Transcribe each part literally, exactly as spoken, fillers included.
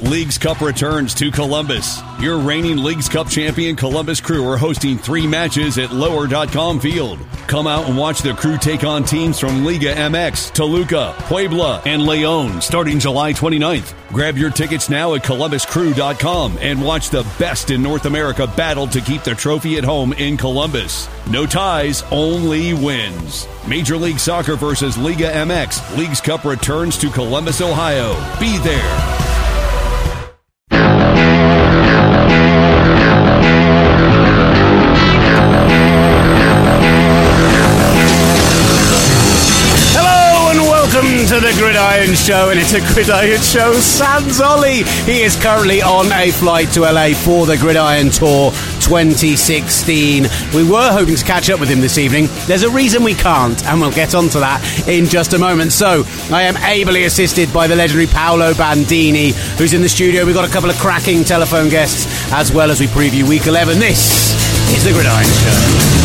Leagues Cup returns to Columbus. Your reigning Leagues Cup champion Columbus Crew are hosting three matches at lower dot com Field. Come out and watch the Crew take on teams from Liga M X, Toluca, Puebla, and Leon starting July twenty-ninth. Grab your tickets now at columbus crew dot com and watch the best in North America battle to keep the trophy at home in Columbus. No ties, only wins. Major League Soccer versus Liga M X. Leagues Cup returns to Columbus, Ohio. Be there. To the Gridiron Show, and it's a Gridiron Show sans Ollie. He is currently on a flight to L A for the Gridiron Tour twenty sixteen. We were hoping to catch up with him this evening. There's a reason we can't, and we'll get onto that in just a moment. So, I am ably assisted by the legendary Paolo Bandini, who's in the studio. We've got a couple of cracking telephone guests, as well as we preview Week eleven. This is the Gridiron Show.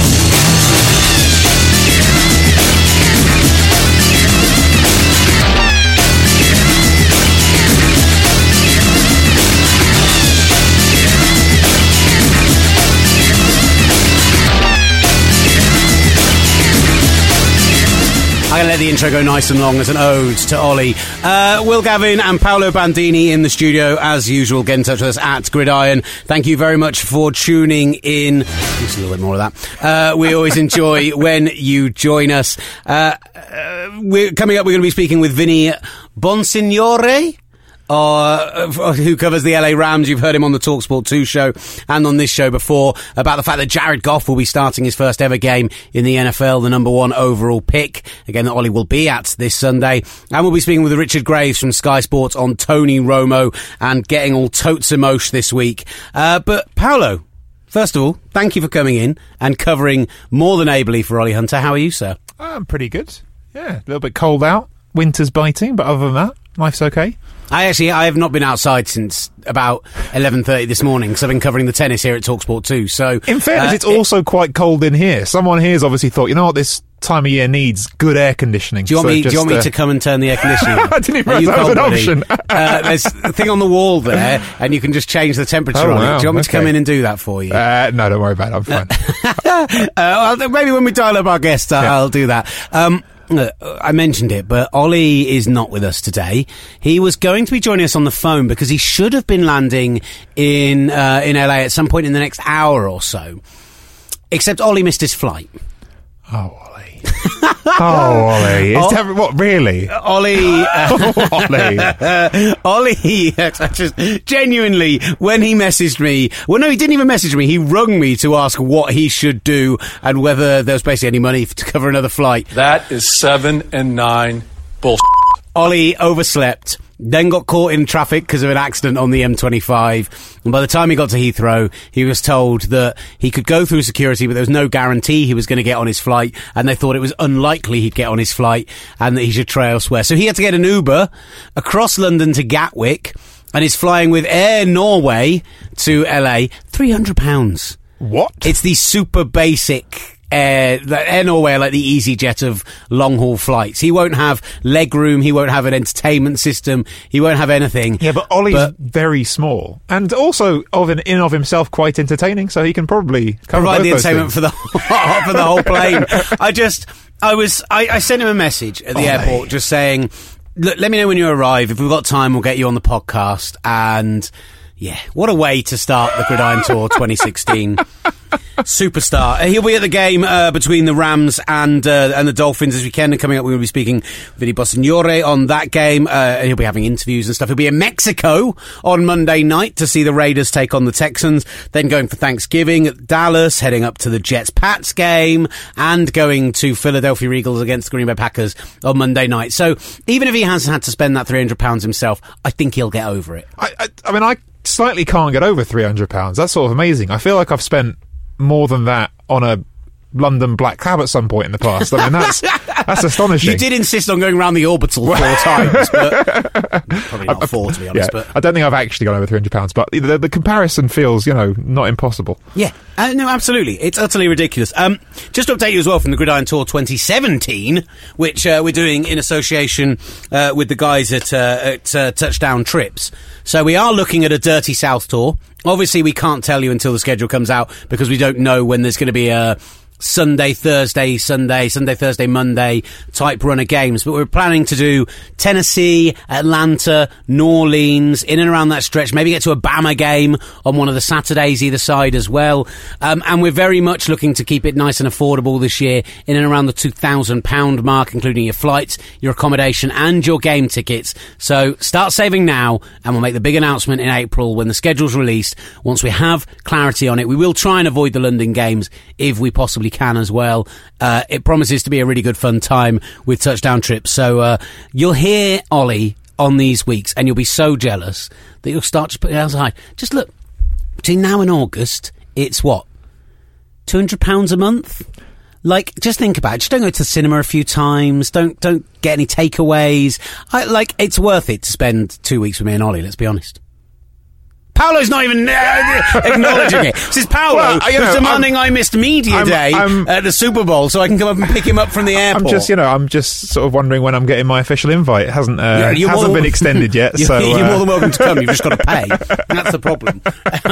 I'm going to let the intro go nice and long as an ode to Ollie. Uh, Will Gavin and Paolo Bandini in the studio, as usual. Get in touch with us at Gridiron. Thank you very much for tuning in. Just a little bit more of that. Uh, we always enjoy when you join us. Uh, uh, we're coming up, we're going to be speaking with Vinny Bonsignore, Uh, who covers the L A Rams. You've heard him on the TalkSport two show and on this show before about the fact that Jared Goff will be starting his first ever game in the N F L, the number one overall pick, again, that Ollie will be at this Sunday. And we'll be speaking with Richard Graves from Sky Sports on Tony Romo and getting all totes emosh this week. Uh, but Paolo, first of all, thank you for coming in and covering more than ably for Ollie Hunter. How are you, sir? I'm pretty good. Yeah, a little bit cold out. Winter's biting, but other than that, life's okay. I actually, I have not been outside since about eleven thirty this morning, because I've been covering the tennis here at TalkSport two. So, in fairness, uh, it's also quite cold in here. Someone here's obviously thought, you know what, this time of year needs good air conditioning. Do you want so me? just, do you want uh, me to come and turn the air conditioning on? I didn't even realise that was an option. uh, there's a thing on the wall there, and you can just change the temperature oh, on wow. it. Do you want me okay. to come in and do that for you? Uh, no, don't worry about it. I'm fine. uh, well, maybe when we dial up our guest, uh, yeah. I'll do that. Um, I mentioned it, but Ollie is not with us today. He was going to be joining us on the phone because he should have been landing in uh, in L A at some point in the next hour or so. Except Ollie missed his flight. Oh, Ollie. oh, Ollie. It's oh, ter- what, really? Ollie. Uh, oh, Ollie. Ollie, just genuinely, when he messaged me, well, no, he didn't even message me. He rung me to ask what he should do and whether there was basically any money to cover another flight. That is seven and nine bullshit. Ollie overslept, then got caught in traffic because of an accident on the M twenty-five. And by the time he got to Heathrow, he was told that he could go through security, but there was no guarantee he was going to get on his flight. And they thought it was unlikely he'd get on his flight and that he should try elsewhere. So he had to get an Uber across London to Gatwick and is flying with Air Norway to L A. three hundred pounds. What? It's the super basic Air, Air Norway are like the EasyJet of long-haul flights. He won't have leg room, he won't have an entertainment system, he won't have anything. Yeah, but Ollie's but very small and also of an, in of himself quite entertaining, so he can probably cover provide both the those entertainment things. for the for the whole plane. I just, I was, I, I sent him a message at the Ollie. airport just saying, look, let me know when you arrive. If we've got time, we'll get you on the podcast. And yeah, what a way to start the Gridiron Tour twenty sixteen. Superstar. Uh, he'll be at the game uh, between the Rams and uh, and the Dolphins this weekend. And coming up, we're going to be speaking with Vinny Bonsignore on that game. Uh, and he'll be having interviews and stuff. He'll be in Mexico on Monday night to see the Raiders take on the Texans. Then going for Thanksgiving at Dallas, heading up to the Jets-Pats game, and going to Philadelphia Eagles against the Green Bay Packers on Monday night. So even if he hasn't had to spend that three hundred pounds himself, I think he'll get over it. I, I, I mean, I slightly can't get over three hundred pounds. That's sort of amazing. I feel like I've spent more than that on a London Black Cab at some point in the past. I mean, that's that's astonishing. You did insist on going around the orbital four times, but probably not four, to be honest. Yeah, but I don't think I've actually gone over three hundred pounds, but the, the comparison feels, you know, not impossible. Yeah, uh, no, absolutely. It's utterly ridiculous. Um, just to update you as well from the Gridiron Tour twenty seventeen, which uh, we're doing in association uh, with the guys at, uh, at uh, Touchdown Trips. So we are looking at a Dirty South Tour. Obviously, we can't tell you until the schedule comes out because we don't know when there's going to be a Sunday, Thursday, Sunday, Sunday, Thursday, Monday type run of games. But we're planning to do Tennessee, Atlanta, New Orleans, in and around that stretch. Maybe get to a Bama game on one of the Saturdays either side as well. Um, and we're very much looking to keep it nice and affordable this year, in and around the two thousand pounds mark, including your flights, your accommodation and your game tickets. So start saving now, and we'll make the big announcement in April when the schedule's released. Once we have clarity on it, we will try and avoid the London games if we possibly can as well. Uh, it promises to be a really good fun time with Touchdown Trips. So uh, you'll hear Ollie on these weeks and you'll be so jealous that you'll start to put it outside. Just look, between now and August, it's what? two hundred pounds a month? Like, just think about it. Just don't go to the cinema a few times. Don't don't get any takeaways. I, like, it's worth it to spend two weeks with me and Ollie, let's be honest. Paolo's not even uh, acknowledging it. This is Paolo Well, you know, demanding I'm, I missed media I'm, day I'm, at the Super Bowl so I can come up and pick him up from the airport. I'm just, you know, I'm just sort of wondering when I'm getting my official invite. It hasn't uh, You're- you're hasn't more been than- extended yet. You're, so you're uh, more than welcome to come. You've just got to pay. That's the problem.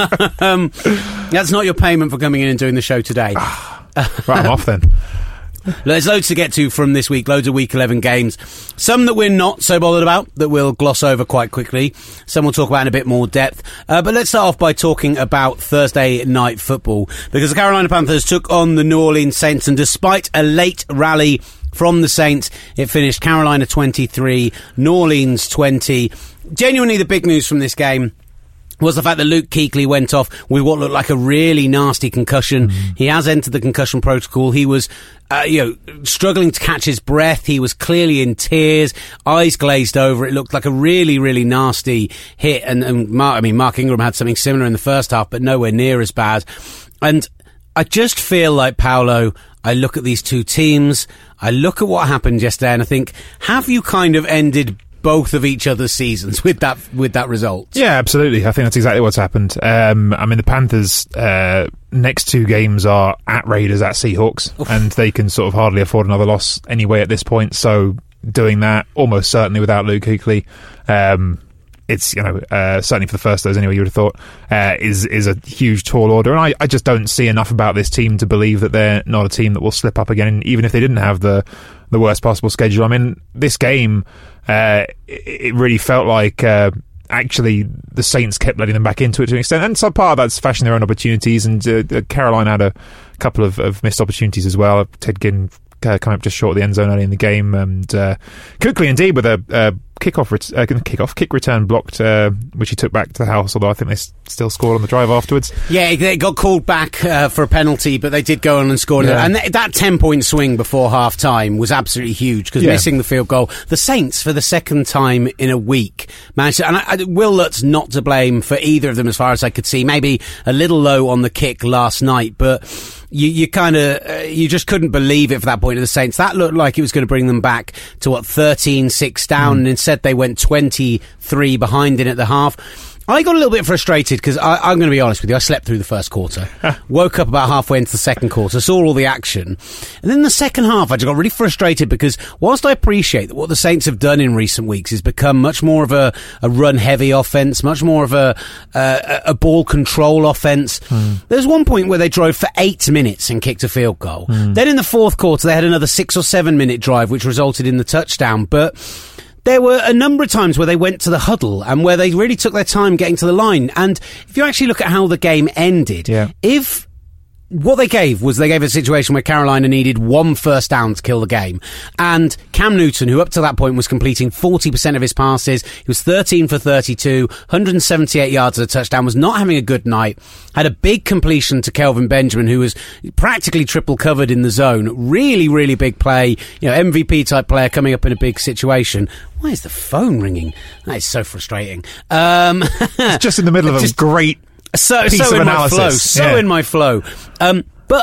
um, that's not your payment for coming in and doing the show today. right, I'm off then. There's loads to get to from this week, loads of Week eleven games. Some that we're not so bothered about, that we'll gloss over quite quickly. Some we'll talk about in a bit more depth. Uh, but let's start off by talking about Thursday night football, because the Carolina Panthers took on the New Orleans Saints, and despite a late rally from the Saints, it finished Carolina twenty-three, New Orleans twenty. Genuinely the big news from this game was the fact that Luke Kuechly went off with what looked like a really nasty concussion. Mm. He has entered the concussion protocol. He was, uh, you know, struggling to catch his breath. He was clearly in tears, eyes glazed over. It looked like a really, really nasty hit. And, and Mark, I mean, Mark Ingram had something similar in the first half, but nowhere near as bad. And I just feel like, Paolo, I look at these two teams, I look at what happened yesterday, and I think, have you kind of ended both of each other's seasons with that with that result? Yeah, absolutely. I think that's exactly what's happened. Um, I mean, the Panthers' uh, next two games are at Raiders, at Seahawks, Oof. and they can sort of hardly afford another loss anyway at this point. So doing that almost certainly without Luke Kuechly, um, it's, you know, uh, certainly for the first of those anyway, you would have thought, uh, is is a huge tall order. And I, I just don't see enough about this team to believe that they're not a team that will slip up again, even if they didn't have the the worst possible schedule. I mean, this game, uh, it really felt like uh, actually the Saints kept letting them back into it to an extent, and some part of that's fashioning their own opportunities, and uh, Carolina had a couple of, of missed opportunities as well. Ted Ginn uh, coming up just short of the end zone early in the game, and uh, Kuechly indeed with a uh, kickoff, ret- uh, kickoff kick return blocked, uh, which he took back to the house, although I think they s- still scored on the drive afterwards. Yeah, they got called back uh, for a penalty, but they did go on and score. Yeah. And th- that ten-point swing before half-time was absolutely huge, because yeah. missing the field goal. The Saints, for the second time in a week, managed to, and I, I, Will Lutz not to blame for either of them as far as I could see. Maybe a little low on the kick last night, but you, you kind of, uh, you just couldn't believe it for that point of the Saints. That looked like it was going to bring them back to, what, thirteen six down, mm. and instead they went twenty-three behind in at the half. I got a little bit frustrated because I'm going to be honest with you, I slept through the first quarter, woke up about halfway into the second quarter, saw all the action, and then the second half I just got really frustrated because whilst I appreciate that what the Saints have done in recent weeks is become much more of a, a run-heavy offence, much more of a, a, a ball control offence, mm. there's one point where they drove for eight minutes and kicked a field goal. Mm. Then in the fourth quarter they had another six or seven minute drive which resulted in the touchdown, but there were a number of times where they went to the huddle and where they really took their time getting to the line. And if you actually look at how the game ended, yeah. if what they gave was they gave a situation where Carolina needed one first down to kill the game, and Cam Newton, who up to that point was completing forty percent of his passes, he was thirteen for thirty-two, one hundred seventy-eight yards at a touchdown, was not having a good night, had a big completion to Kelvin Benjamin, who was practically triple covered in the zone. Really, really big play, you know, M V P type player coming up in a big situation. Why is the phone ringing? That is so frustrating. Um, it's just in the middle of a great So, piece so of in analysis. my flow, so yeah. in my flow. Um, but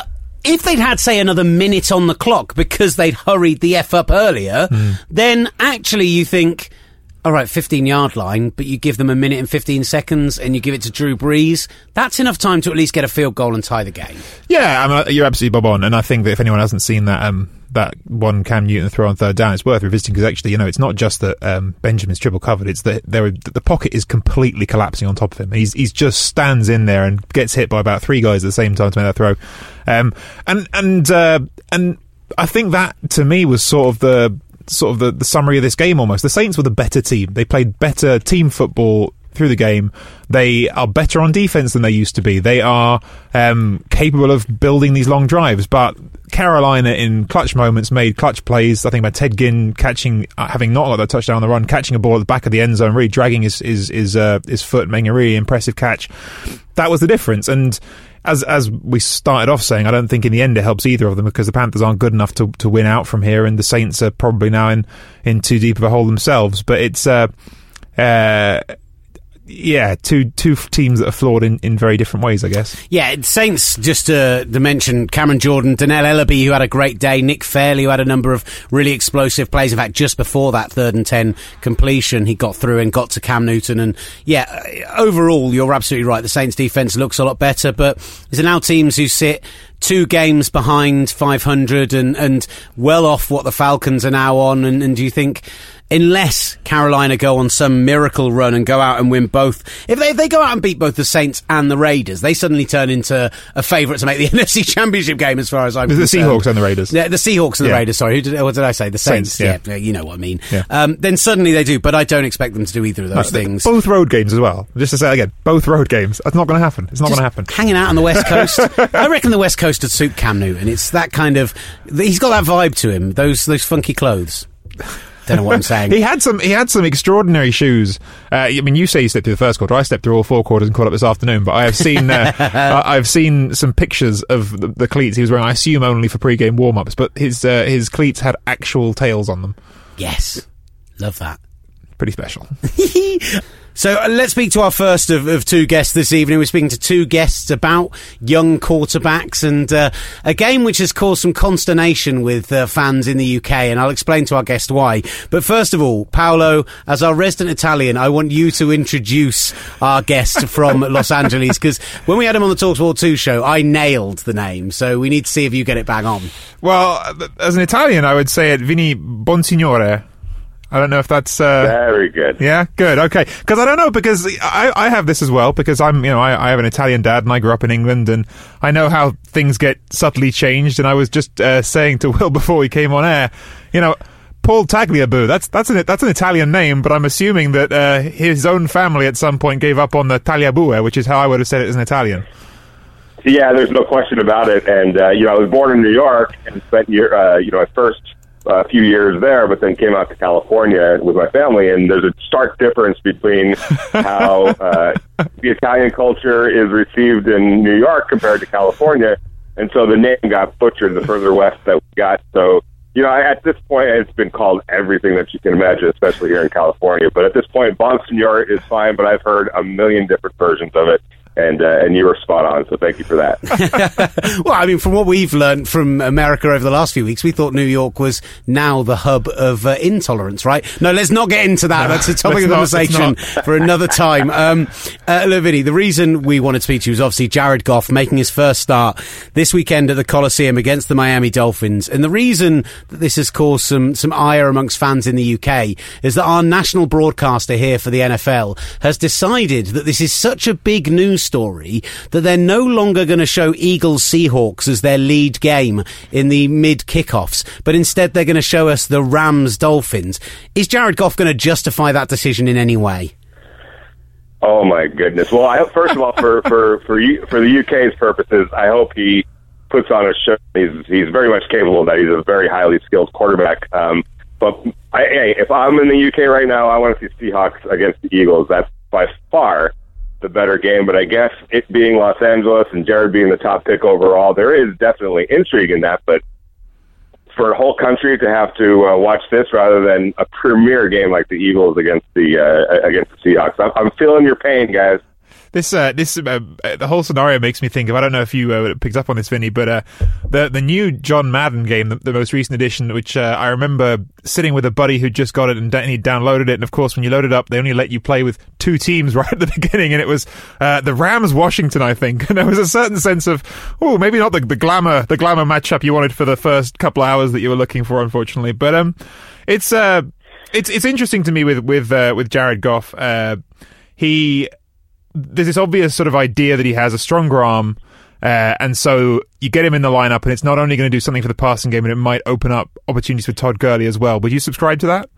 if they'd had, say, another minute on the clock because they'd hurried the F up earlier, mm. then actually you think, all right, fifteen-yard line, but you give them a minute and fifteen seconds and you give it to Drew Brees, that's enough time to at least get a field goal and tie the game. Yeah, I mean, you're absolutely bob on, and I think that if anyone hasn't seen that um, that one Cam Newton throw on third down, it's worth revisiting, because actually, you know, it's not just that um, Benjamin's triple covered, it's that there, the pocket is completely collapsing on top of him. He's he's just stands in there and gets hit by about three guys at the same time to make that throw. Um, and, and, uh, and I think that, to me, was sort of the... sort of the, the summary of this game almost. The Saints were the better team. They played better team football through the game. They are better on defense than they used to be. They are um, capable of building these long drives, but Carolina in clutch moments made clutch plays. I think about Ted Ginn catching, uh, having not got that touchdown on the run, catching a ball at the back of the end zone, really dragging his his his, uh, his foot, making a really impressive catch. That was the difference. And As as we started off saying, I don't think in the end it helps either of them, because the Panthers aren't good enough to to win out from here, and the Saints are probably now in, in too deep of a hole themselves. But it's uh, uh, yeah, two two teams that are flawed in, in very different ways, I guess. Yeah, Saints, just to, to mention Cameron Jordan, Donnell Ellaby, who had a great day, Nick Fairley, who had a number of really explosive plays. In fact, just before that third and ten completion, he got through and got to Cam Newton. And yeah, overall, you're absolutely right. The Saints defense looks a lot better, but there's now teams who sit two games behind five hundred and, and well off what the Falcons are now on. And, and do you think, unless Carolina go on some miracle run and go out and win both, if they, if they go out and beat both the Saints and the Raiders, they suddenly turn into a favourite to make the N F C Championship game, as far as I'm concerned. The Seahawks and the Raiders. Yeah, the Seahawks and the yeah. Raiders, sorry. Who did, what did I say? The Saints. Saints yeah. yeah, you know what I mean. Yeah. Um, then suddenly they do, but I don't expect them to do either of those no, things. Both road games as well. Just to say again, both road games. That's not going to happen. It's not going to happen. Hanging out on the West Coast. I reckon the West Coast would suit Cam Newton. It's that kind of... He's got that vibe to him, those those funky clothes. Don't know what I'm saying. he had some. He had some extraordinary shoes. Uh, I mean, you say you stepped through the first quarter. I stepped through all four quarters and caught up this afternoon. But I have seen. Uh, I've seen some pictures of the, the cleats he was wearing. I assume only for pre-game warm-ups, but his uh, his cleats had actual tails on them. Yes, love that. Pretty special. So uh, let's speak to our first of, of two guests this evening. We're speaking to two guests about young quarterbacks and uh, a game which has caused some consternation with uh, fans in the U K, and I'll explain to our guest why. But first of all, Paolo, as our resident Italian, I want you to introduce our guest from Los Angeles, because when we had him on the TalkSport two show, I nailed the name, so we need to see if you get it bang on. Well, as an Italian, I would say it Vinny Bonsignore. I don't know if that's uh, very good. Yeah, good. Okay, because I don't know, because I, I have this as well, because I'm you know I, I have an Italian dad and I grew up in England, and I know how things get subtly changed. And I was just uh, saying to Will before we came on air, you know, Paul Tagliabue. That's that's an that's an Italian name, but I'm assuming that uh, his own family at some point gave up on the Tagliabue, which is how I would have said it as an Italian. Yeah, there's no question about it. And uh, you know, I was born in New York and spent year uh, you know at first. A few years there, but then came out to California with my family, and there's a stark difference between how uh, the Italian culture is received in New York compared to California, and so the name got butchered the further west that we got. So, you know, at this point, it's been called everything that you can imagine, especially here in California. But at this point, Bonsignore is fine, but I've heard a million different versions of it. And uh, and you were spot on, so thank you for that. Well, I mean, from what we've learned from America over the last few weeks, we thought New York was now the hub of uh, intolerance, right? No, let's not get into that. That's a topic of not, conversation for another time. Um, uh, look, Vinny, the reason we wanted to speak to you is obviously Jared Goff making his first start this weekend at the Coliseum against the Miami Dolphins. And the reason that this has caused some, some ire amongst fans in the U K is that our national broadcaster here for the N F L has decided that this is such a big news story that they're no longer going to show Eagles Seahawks as their lead game in the mid kickoffs, but instead they're going to show us the Rams Dolphins. Is Jared Goff going to justify that decision in any way? Oh my goodness! Well, I hope, first of all, for for for you, for the U K's purposes, I hope he puts on a show. He's he's very much capable of that. He's a very highly skilled quarterback. Um, but I, hey, if I'm in the U K right now, I want to see Seahawks against the Eagles. That's by far the better game, but I guess it being Los Angeles and Jared being the top pick overall, there is definitely intrigue in that, but for a whole country to have to uh, watch this rather than a premier game like the Eagles against the uh, against the Seahawks, I'm, I'm feeling your pain, guys. This uh, this uh, the whole scenario makes me think of, I don't know if you uh, picked up on this, Vinny, but uh, the the new John Madden game, the, the most recent edition, which uh, I remember sitting with a buddy who just got it and he downloaded it, and of course when you load it up, they only let you play with two teams right at the beginning, and it was uh, the Rams Washington, I think, and there was a certain sense of, oh, maybe not the, the glamour the glamour matchup you wanted for the first couple hours that you were looking for, unfortunately, but um, it's uh, it's it's interesting to me with with uh, with Jared Goff. Uh, he. There's this obvious sort of idea that he has a stronger arm, uh, and so you get him in the lineup, and it's not only going to do something for the passing game, but it might open up opportunities for Todd Gurley as well. Would you subscribe to that?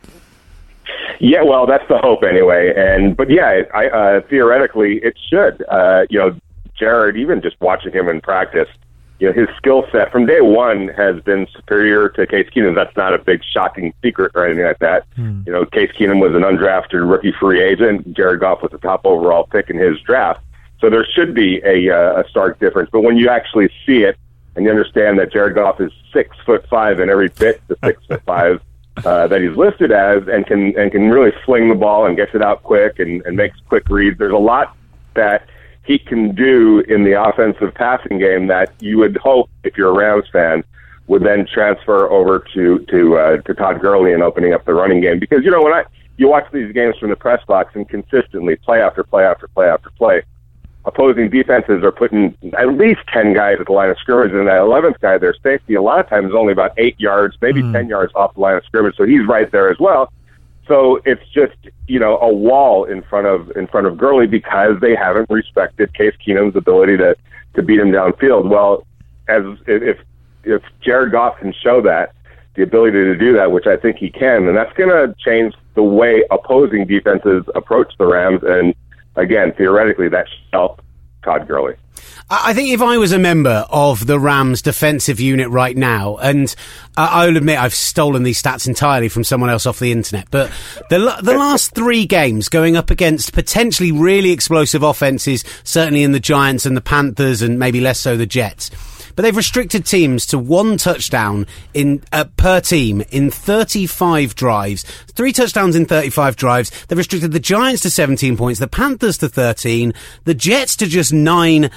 Yeah, well, that's the hope anyway. And but yeah, I, uh, theoretically, it should. Uh, you know, Jared, even just watching him in practice, you know, his skill set from day one has been superior to Case Keenum. That's not a big shocking secret or anything like that. Hmm. You know, Case Keenum was an undrafted rookie free agent. Jared Goff was the top overall pick in his draft. So there should be a, uh, a stark difference. But when you actually see it and you understand that Jared Goff is six foot five in every bit the six foot five uh, that he's listed as, and can and can really fling the ball and gets it out quick and, and makes quick reads, there's a lot that he can do in the offensive passing game that you would hope, if you're a Rams fan, would then transfer over to to uh, to Todd Gurley and opening up the running game. Because, you know, when I you watch these games from the press box and consistently, play after play after play after play, opposing defenses are putting at least ten guys at the line of scrimmage, and that eleventh guy, their safety, a lot of times is only about eight yards, maybe mm. ten yards off the line of scrimmage, so he's right there as well. So it's just, you know, a wall in front of in front of Gurley because they haven't respected Case Keenum's ability to, to beat him downfield. Well, as if if Jared Goff can show that, the ability to do that, which I think he can, then that's going to change the way opposing defenses approach the Rams. And again, theoretically, that should help Todd Gurley. I think if I was a member of the Rams defensive unit right now, and I will admit I've stolen these stats entirely from someone else off the internet, but the the last three games going up against potentially really explosive offenses, certainly in the Giants and the Panthers and maybe less so the Jets, but they've restricted teams to one touchdown in uh, per team in thirty-five drives. Three touchdowns in thirty-five drives. They've restricted the Giants to seventeen points, the Panthers to thirteen, the Jets to just nine,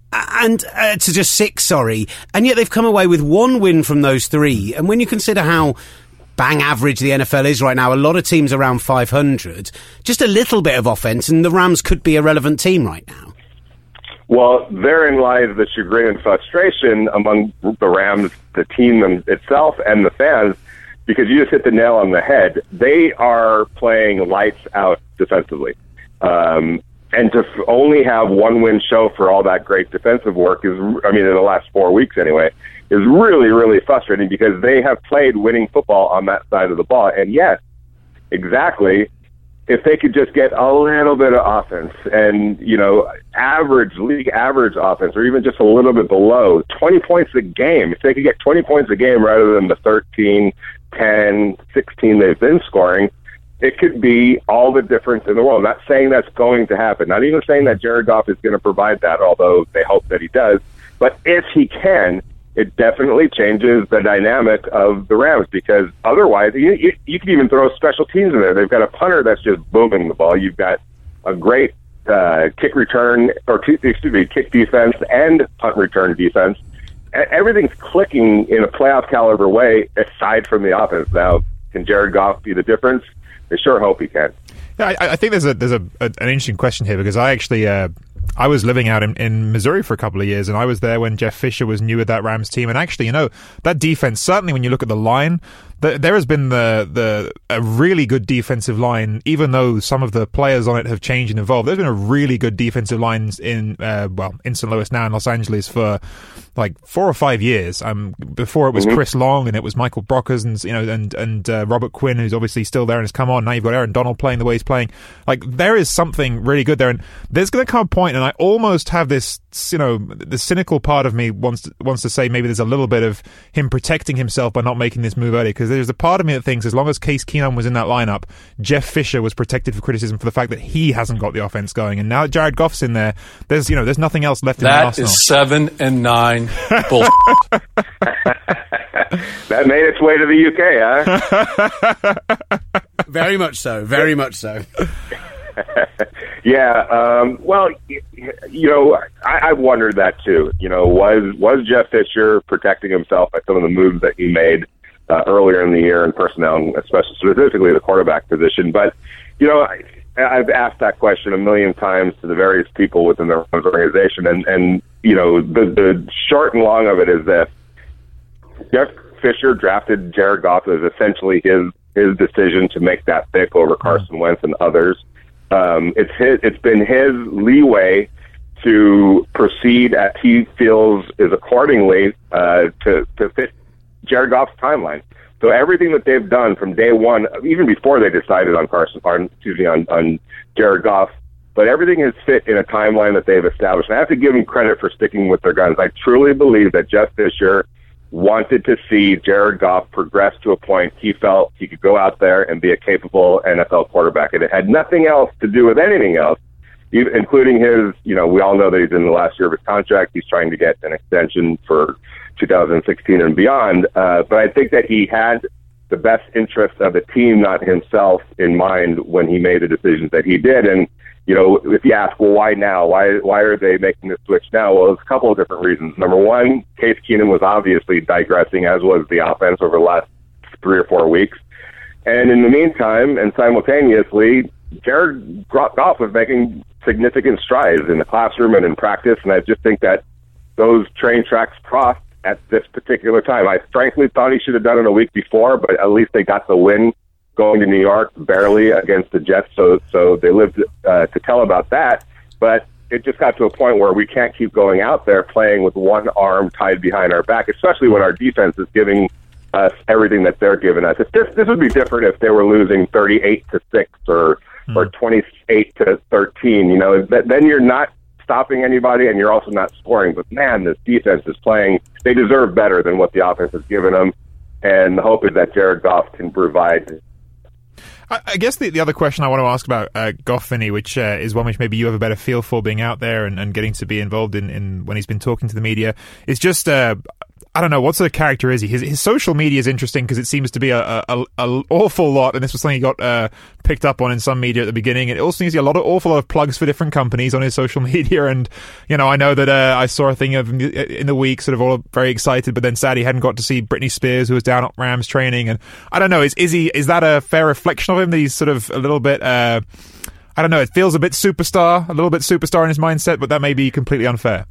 and uh, to just six, sorry. And yet they've come away with one win from those three. And when you consider how bang average the N F L is right now, a lot of teams around five hundred, just a little bit of offense, and the Rams could be a relevant team right now. Well, therein lies the chagrin and frustration among the Rams, the team itself, and the fans, because you just hit the nail on the head. They are playing lights out defensively. Um, and to f- only have one win show for all that great defensive work is, I mean, in the last four weeks anyway, is really, really frustrating because they have played winning football on that side of the ball. And yes, exactly, if they could just get a little bit of offense and, you know, average, league average offense, or even just a little bit below, twenty points a game, if they could get twenty points a game rather than the thirteen, ten, sixteen they've been scoring, it could be all the difference in the world. I'm not saying that's going to happen. Not even saying that Jared Goff is going to provide that, although they hope that he does. But if he can, it definitely changes the dynamic of the Rams, because otherwise, you, you, you can even throw special teams in there. They've got a punter that's just booming the ball. You've got a great uh, kick return, or excuse me, kick defense and punt return defense. Everything's clicking in a playoff caliber way, aside from the offense. Now, can Jared Goff be the difference? I sure hope he can. Yeah, I, I think there's a there's a, a an interesting question here, because I actually uh, I was living out in, in Missouri for a couple of years, and I was there when Jeff Fisher was new at that Rams team. And actually, you know, that defense, certainly when you look at the line, the, there has been the the a really good defensive line, even though some of the players on it have changed and evolved. There's been a really good defensive line in uh, well in Saint Louis, now in Los Angeles, for like four or five years. Um, before it was mm-hmm. Chris Long, and it was Michael Brockers, and you know, and and uh, Robert Quinn, who's obviously still there and has come on. Now you've got Aaron Donald playing the way he's playing. Like, there is something really good there, and there's going to come a point, and I almost have this, you know, the cynical part of me wants to, wants to say maybe there's a little bit of him protecting himself by not making this move early, because there's a part of me that thinks as long as Case Keenum was in that lineup, Jeff Fisher was protected for criticism for the fact that he hasn't got the offense going, and now that Jared Goff's in there, there's you know there's nothing else left in the arsenal. That is seven and nine bullshit. That made its way to the U K, huh? Very much so. Very much so. Yeah, um, well, you know, I, I've wondered that too. You know, was was Jeff Fisher protecting himself by some of the moves that he made uh, earlier in the year in personnel, especially specifically the quarterback position? But, you know, I, I've asked that question a million times to the various people within the organization, and, and you know, the, the short and long of it is that Jeff Fisher drafted Jared Goff as essentially his his decision to make that pick over Carson Wentz and others. Um, it's his, it's been his leeway to proceed as he feels is accordingly uh, to to fit Jared Goff's timeline. So everything that they've done from day one, even before they decided on Carson, or, excuse me, on, on Jared Goff, but everything has fit in a timeline that they've established. And I have to give them credit for sticking with their guns. I truly believe that Jeff Fisher wanted to see Jared Goff progress to a point he felt he could go out there and be a capable N F L quarterback. And it had nothing else to do with anything else, including his, you know, we all know that he's in the last year of his contract. He's trying to get an extension for two thousand sixteen and beyond. Uh, but I think that he had the best interest of the team, not himself, in mind when he made the decisions that he did. And, you know, if you ask, well, why now? Why why are they making this switch now? Well, there's a couple of different reasons. Number one, Case Keenum was obviously digressing, as was the offense over the last three or four weeks. And in the meantime, and simultaneously, Jared Goff was making significant strides in the classroom and in practice, and I just think that those train tracks crossed at this particular time. I frankly thought he should have done it a week before, but at least they got the win going to New York barely against the Jets, so so they lived uh, to tell about that. But it just got to a point where we can't keep going out there playing with one arm tied behind our back, especially when our defense is giving us everything that they're giving us. If this, this would be different if they were losing thirty-eight to six or mm. or twenty-eight to thirteen. You know, then you're not stopping anybody, and you're also not scoring. But man, this defense is playing. They deserve better than what the offense has given them, and the hope is that Jared Goff can provide. I guess the, the other question I want to ask about uh, Goff, Vinny, which uh, is one which maybe you have a better feel for being out there and, and getting to be involved in, in when he's been talking to the media, is just, uh, I don't know, what sort of character is he? His, his social media is interesting because it seems to be a, a, a awful lot, and this was something he got uh, picked up on in some media at the beginning. It also seems to be a lot of awful lot of plugs for different companies on his social media, and you know, I know that uh, I saw a thing of in the week, sort of all very excited, but then sad he hadn't got to see Britney Spears, who was down at Rams training, and I don't know, is is he is that a fair reflection of him that he's sort of a little bit? Uh, I don't know. It feels a bit superstar, a little bit superstar in his mindset, but that may be completely unfair.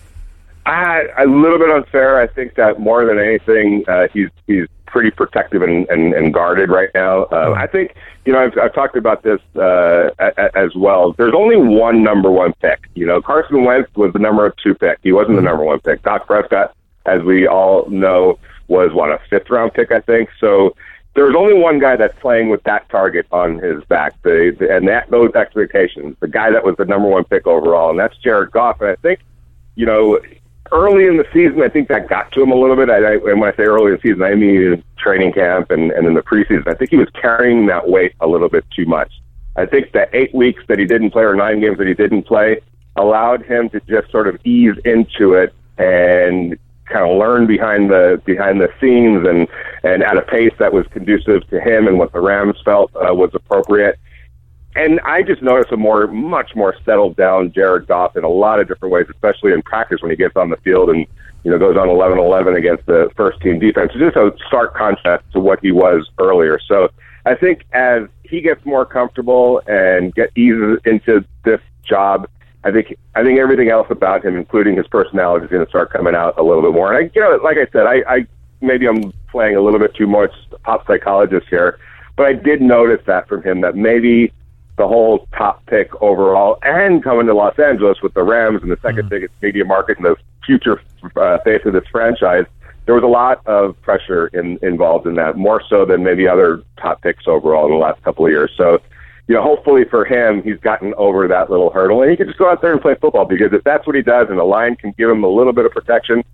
Uh, a little bit unfair. I think that more than anything, uh, he's he's pretty protective and, and, and guarded right now. Uh, I think, you know, I've, I've talked about this uh, a, a, as well. There's only one number one pick. You know, Carson Wentz was the number two pick. He wasn't the number one pick. Dak Prescott, as we all know, was, what, a fifth-round pick, I think. So there's only one guy that's playing with that target on his back, the, the, and that those expectations, the guy that was the number one pick overall, and that's Jared Goff. And I think, you know, early in the season, I think that got to him a little bit. I, I, and when I say early in the season, I mean training camp and, and in the preseason. I think he was carrying that weight a little bit too much. I think the eight weeks that he didn't play or nine games that he didn't play allowed him to just sort of ease into it and kind of learn behind the behind the scenes and, and at a pace that was conducive to him and what the Rams felt uh, was appropriate. And I just noticed a more, much more settled down Jared Goff in a lot of different ways, especially in practice when he gets on the field and, you know, goes on eleven eleven against the first team defense. It's just a stark contrast to what he was earlier. So I think as he gets more comfortable and get eases into this job, I think I think everything else about him, including his personality, is going to start coming out a little bit more. And I, you know, like I said, I, I maybe I'm playing a little bit too much pop psychologist here, but I did notice that from him, that maybe the whole top pick overall and coming to Los Angeles with the Rams and the second mm-hmm. biggest media market and the future uh, face of this franchise, there was a lot of pressure in, involved in that, more so than maybe other top picks overall in the last couple of years. So, you know, hopefully for him, he's gotten over that little hurdle and he can just go out there and play football, because if that's what he does and the line can give him a little bit of protection,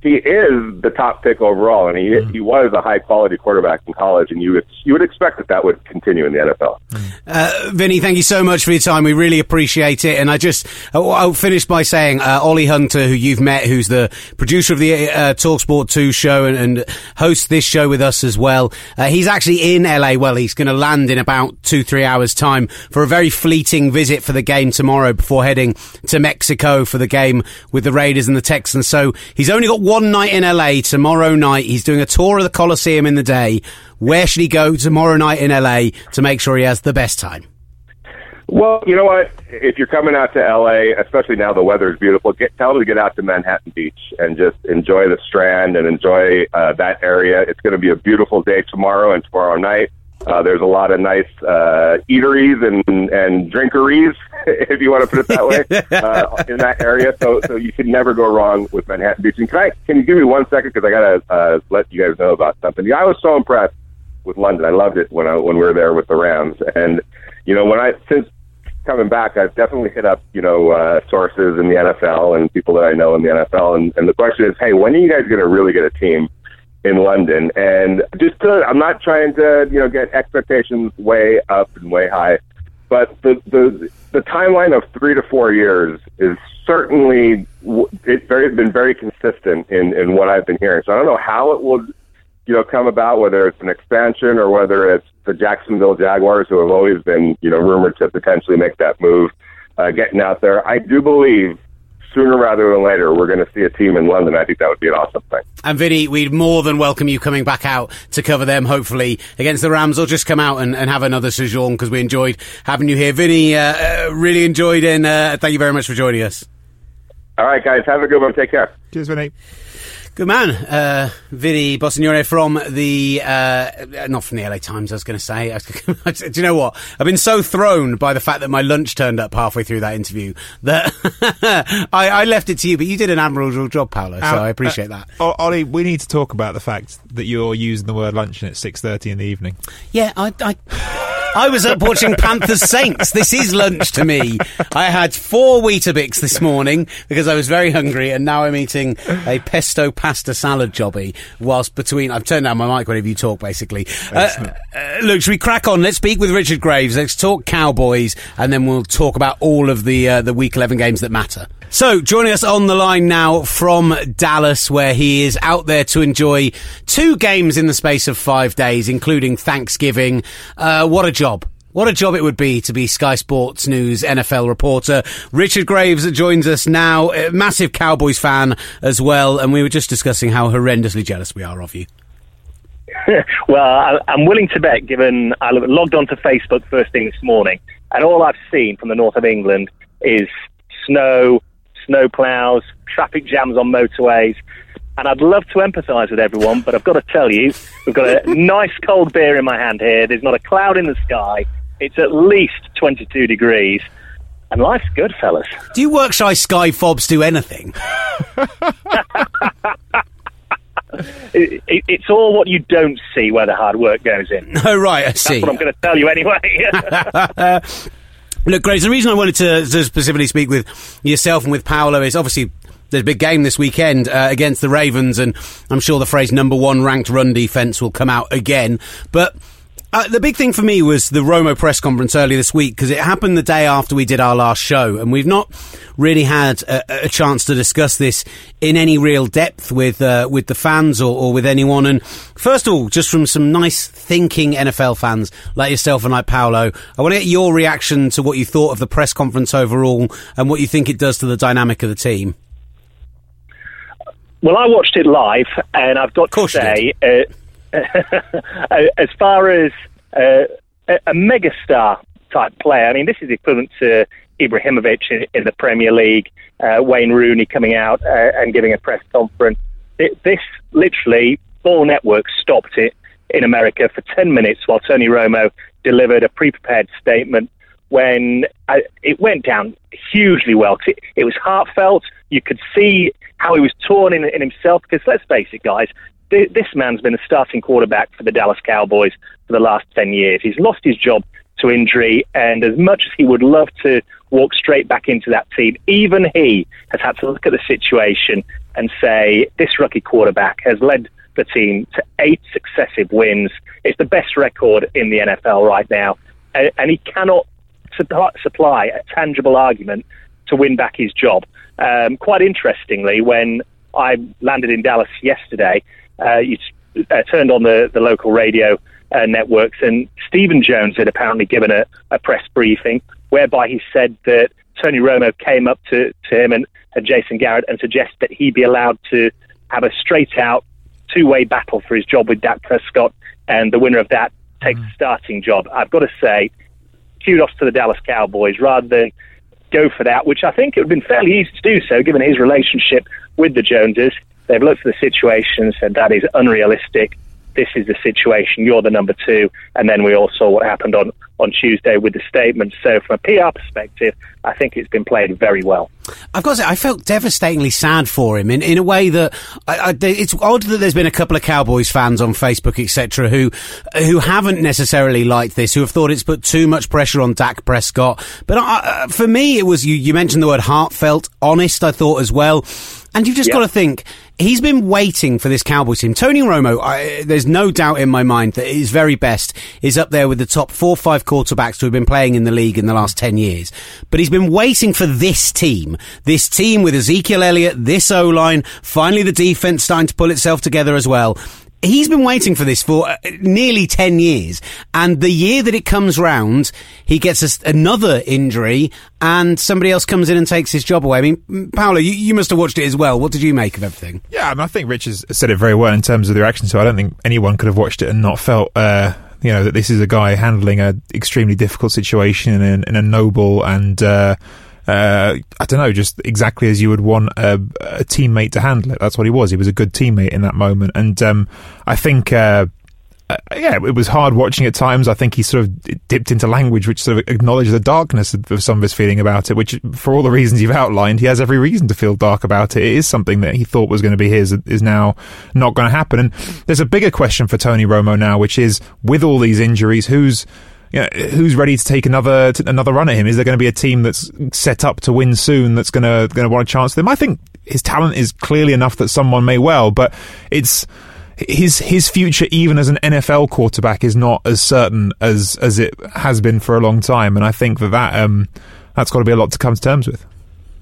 he is the top pick overall, and he mm. he was a high quality quarterback in college, and you would you would expect that that would continue in the N F L. Uh, Vinny, thank you so much for your time. We really appreciate it. And I just I'll finish by saying uh, Ollie Hunter, who you've met, who's the producer of the uh, TalkSport two show and, and hosts this show with us as well. Uh, he's actually in L A. Well, he's going to land in about two three hours time for a very fleeting visit for the game tomorrow before heading to Mexico for the game with the Raiders and the Texans. So he's only got one night in L A tomorrow night. He's doing a tour of the Coliseum in the day. Where should he go tomorrow night in L A to make sure he has the best time? Well, you know what? If you're coming out to L A, especially now the weather is beautiful, get, tell them to get out to Manhattan Beach and just enjoy the Strand and enjoy uh, that area. It's going to be a beautiful day tomorrow and tomorrow night. Uh, there's a lot of nice uh, eateries and, and drinkeries, if you want to put it that way, uh, in that area. So so you can never go wrong with Manhattan Beach. And can I can you give me one second, because I got to uh, let you guys know about something. I was so impressed with London. I loved it when I when we were there with the Rams. And, you know, when I since coming back, I've definitely hit up, you know, uh, sources in the N F L and people that I know in the N F L. And, and the question is, hey, when are you guys going to really get a team in London? And just to, I'm not trying to, you know, get expectations way up and way high, but the the the timeline of three to four years is certainly it's very been very consistent in in what I've been hearing. So I don't know how it will, you know, come about, whether it's an expansion or whether it's the Jacksonville Jaguars, who have always been, you know, rumored to potentially make that move, uh, getting out there. I do believe sooner rather than later, we're going to see a team in London. I think that would be an awesome thing. And Vinny, we'd more than welcome you coming back out to cover them, hopefully, against the Rams, or just come out and, and have another sojourn, because we enjoyed having you here. Vinny, uh, uh, really enjoyed it, and uh, thank you very much for joining us. All right, guys. Have a good one. Take care. Cheers, Vinny. Good man, uh, Vinny Bossignore from the, uh, not from the L A Times, I was going to say. Do you know what? I've been so thrown by the fact that my lunch turned up halfway through that interview that I, I left it to you, but you did an admirable job, Paolo, so uh, I appreciate uh, that. Ollie, we need to talk about the fact that you're using the word luncheon at six thirty in the evening. Yeah, I... I I was up watching Panthers Saints. This is lunch to me. I had four Weetabix this morning because I was very hungry, and now I'm eating a pesto pasta salad jobby whilst between... I've turned down my mic whenever you talk, basically. Uh, uh, look, should we crack on? Let's speak with Richard Graves. Let's talk Cowboys, and then we'll talk about all of the uh, the Week eleven games that matter. So, joining us on the line now from Dallas, where he is out there to enjoy two games in the space of five days, including Thanksgiving. Uh, what a job. What a job it would be to be Sky Sports News N F L reporter. Richard Graves joins us now, a massive Cowboys fan as well, and we were just discussing how horrendously jealous we are of you. Well, I'm willing to bet, given I logged onto Facebook first thing this morning, and all I've seen from the north of England is snow, snow ploughs, traffic jams on motorways, and I'd love to empathise with everyone, but I've got to tell you, we've got a nice cold beer in my hand here, there's not a cloud in the sky, it's at least twenty-two degrees, and life's good, fellas. Do you work shy Sky Fobs do anything? it, it, it's all what you don't see where the hard work goes in. Oh, right, I see. That's what I'm going to tell you anyway. uh, look, Graves, the reason I wanted to, to specifically speak with yourself and with Paolo is obviously there's a big game this weekend uh, against the Ravens, and I'm sure the phrase number one ranked run defence will come out again. But uh, the big thing for me was the Romo press conference earlier this week, because it happened the day after we did our last show, and we've not really had a, a chance to discuss this in any real depth with uh, with the fans or, or with anyone. And first of all, just from some nice thinking N F L fans like yourself and like Paolo, I want to get your reaction to what you thought of the press conference overall and what you think it does to the dynamic of the team. Well, I watched it live, and I've got to say, uh, as far as uh, a, a megastar type player, I mean, this is equivalent to Ibrahimovic in, in the Premier League, uh, Wayne Rooney coming out uh, and giving a press conference. It, this literally, all networks stopped it in America for ten minutes while Tony Romo delivered a pre-prepared statement when uh, it went down hugely well. It, it was heartfelt. You could see how he was torn in, in himself, because let's face it, guys, th- this man's been a starting quarterback for the Dallas Cowboys for the last ten years. He's lost his job to injury, and as much as he would love to walk straight back into that team, even he has had to look at the situation and say, this rookie quarterback has led the team to eight successive wins. It's the best record in the N F L right now, and, and he cannot su- supply a tangible argument to win back his job. Um, quite interestingly, when I landed in Dallas yesterday, uh, you uh, turned on the, the local radio uh, networks, and Stephen Jones had apparently given a, a press briefing whereby he said that Tony Romo came up to, to him and, and Jason Garrett and suggested that he be allowed to have a straight-out two-way battle for his job with Dak Prescott, and the winner of that takes mm. the starting job. I've got to say, kudos to the Dallas Cowboys, rather than go for that, which I think it would have been fairly easy to do so, given his relationship with the Joneses. They've looked at the situation and said, that is unrealistic. This is the situation. You're the number two. And then we all saw what happened on, on Tuesday with the statement. So from a P R perspective, I think it's been played very well. I've got to say, I felt devastatingly sad for him in, in a way that I, I, it's odd that there's been a couple of Cowboys fans on Facebook, et cetera, who who haven't necessarily liked this, who have thought it's put too much pressure on Dak Prescott. But I, for me, it was, you, you mentioned the word heartfelt, honest, I thought as well. And you've just yep. got to think, he's been waiting for this Cowboys team. Tony Romo, I, there's no doubt in my mind that his very best is up there with the top four or five quarterbacks who have been playing in the league in the last ten years. But he's been waiting for this team, this team with Ezekiel Elliott, this O-line, finally the defense starting to pull itself together as well. He's been waiting for this for nearly ten years, and the year that it comes round, he gets a, another injury, and somebody else comes in and takes his job away. I mean, Paolo, you, you must have watched it as well. What did you make of everything? Yeah, I mean, I think Rich has said it very well in terms of the reaction to it. I don't think anyone could have watched it and not felt, uh, you know, that this is a guy handling an extremely difficult situation in, in a noble and... Uh, Uh, I don't know, just exactly as you would want a, a teammate to handle it. That's what he was. He was a good teammate in that moment. And um, I think, uh, uh, yeah, it was hard watching at times. I think he sort of dipped into language which sort of acknowledged the darkness of, of some of his feeling about it, which, for all the reasons you've outlined, he has every reason to feel dark about it. It is something that he thought was going to be his, is now not going to happen. And there's a bigger question for Tony Romo now, which is, with all these injuries, who's You know, who's ready to take another t- another run at him? Is there going to be a team that's set up to win soon that's going to going to want a chance with him? I think his talent is clearly enough that someone may well, but it's his his future, even as an N F L quarterback, is not as certain as as it has been for a long time. And I think that, that um, that's got to be a lot to come to terms with.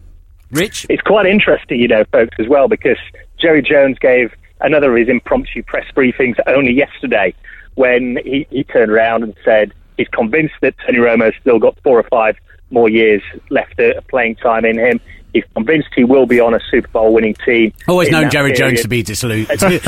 Rich? It's quite interesting, you know, folks, as well, because Jerry Jones gave another of his impromptu press briefings only yesterday when he, he turned around and said he's convinced that Tony Romo's still got four or five more years left of playing time in him. He's convinced he will be on a Super Bowl winning team. Always known Jerry period. Jones to be disillusioned.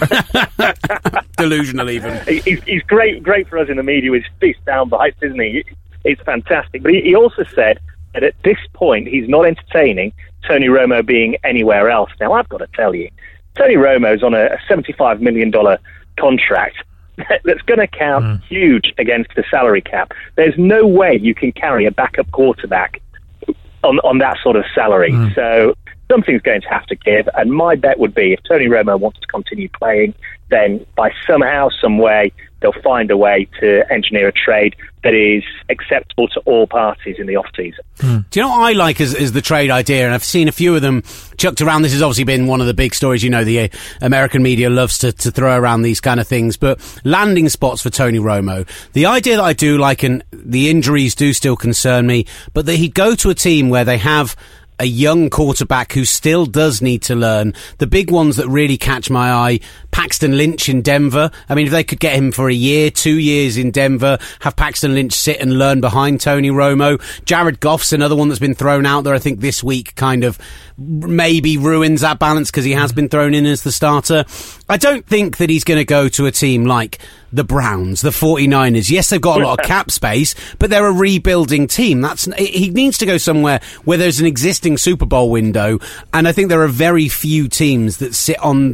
Delusional, even. He's, he's great great for us in the media with his sound bites, isn't he? It's fantastic. But he, he also said that at this point, he's not entertaining Tony Romo being anywhere else. Now, I've got to tell you, Tony Romo's on a, a seventy-five million dollars contract that's going to count mm. huge against the salary cap. There's no way you can carry a backup quarterback on on that sort of salary. Mm. So something's going to have to give. And my bet would be, if Tony Romo wants to continue playing, then by somehow, some way, they'll find a way to engineer a trade that is acceptable to all parties in the off-season. Hmm. Do you know what I like is, is the trade idea? And I've seen a few of them chucked around. This has obviously been one of the big stories. You know, the uh, American media loves to, to throw around these kind of things. But landing spots for Tony Romo. The idea that I do like, and the injuries do still concern me, but that he'd go to a team where they have a young quarterback who still does need to learn. The big ones that really catch my eye, Paxton Lynch in Denver. I mean, if they could get him for a year, two years in Denver, have Paxton Lynch sit and learn behind Tony Romo. Jared Goff's another one that's been thrown out there, I think, this week, kind of maybe ruins that balance because he has been thrown in as the starter. I don't think that he's going to go to a team like the Browns, the forty-niners. Yes, they've got a lot of cap space, but they're a rebuilding team. That's he needs to go somewhere where there's an existing Super Bowl window, and I think there are very few teams that sit on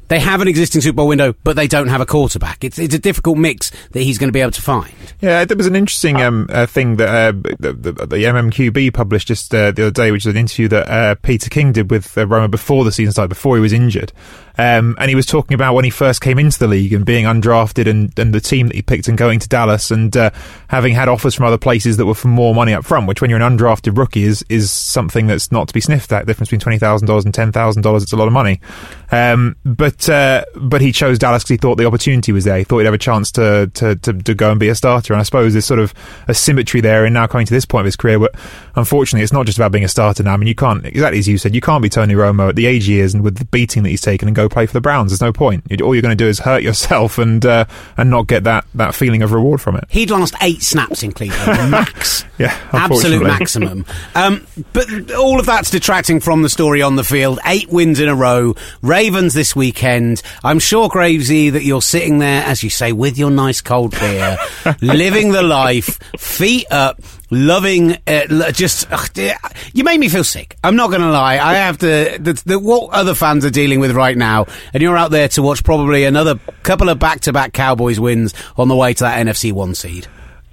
They have an existing Super Bowl window, but they don't have a quarterback. It's it's a difficult mix that he's going to be able to find. Yeah, there was an interesting um, uh, thing that uh, the, the, the M M Q B published just uh, the other day, which is an interview that uh, Peter King did with uh, Roma before the season started, before he was injured. Um, and he was talking about when he first came into the league and being undrafted and, and the team that he picked and going to Dallas and uh, having had offers from other places that were for more money up front, which when you're an undrafted rookie is is something that's not to be sniffed at. The difference between twenty thousand dollars and ten thousand dollars, it's a lot of money. Um, but uh, but he chose Dallas because he thought the opportunity was there. He thought he'd have a chance to, to, to, to go and be a starter. And I suppose there's sort of a symmetry there in now coming to this point of his career. But unfortunately, it's not just about being a starter now. I mean, you can't, exactly as you said, you can't be Tony Romo at the age he is and with the beating that he's taken and go play for the Browns. There's no point. All you're going to do is hurt yourself and uh, and not get that, that feeling of reward from it. He'd last eight snaps in Cleveland, max. Yeah, absolute maximum. Um, but all of that's detracting from the story on the field. Eight wins in a row. Ravens this weekend. I'm sure, Gravesy, that you're sitting there, as you say, with your nice cold beer, living the life, feet up, loving uh, just ugh, you made me feel sick. I'm not going to lie. I have to the, the, what other fans are dealing with right now, and you're out there to watch probably another couple of back-to-back Cowboys wins on the way to that N F C one seed.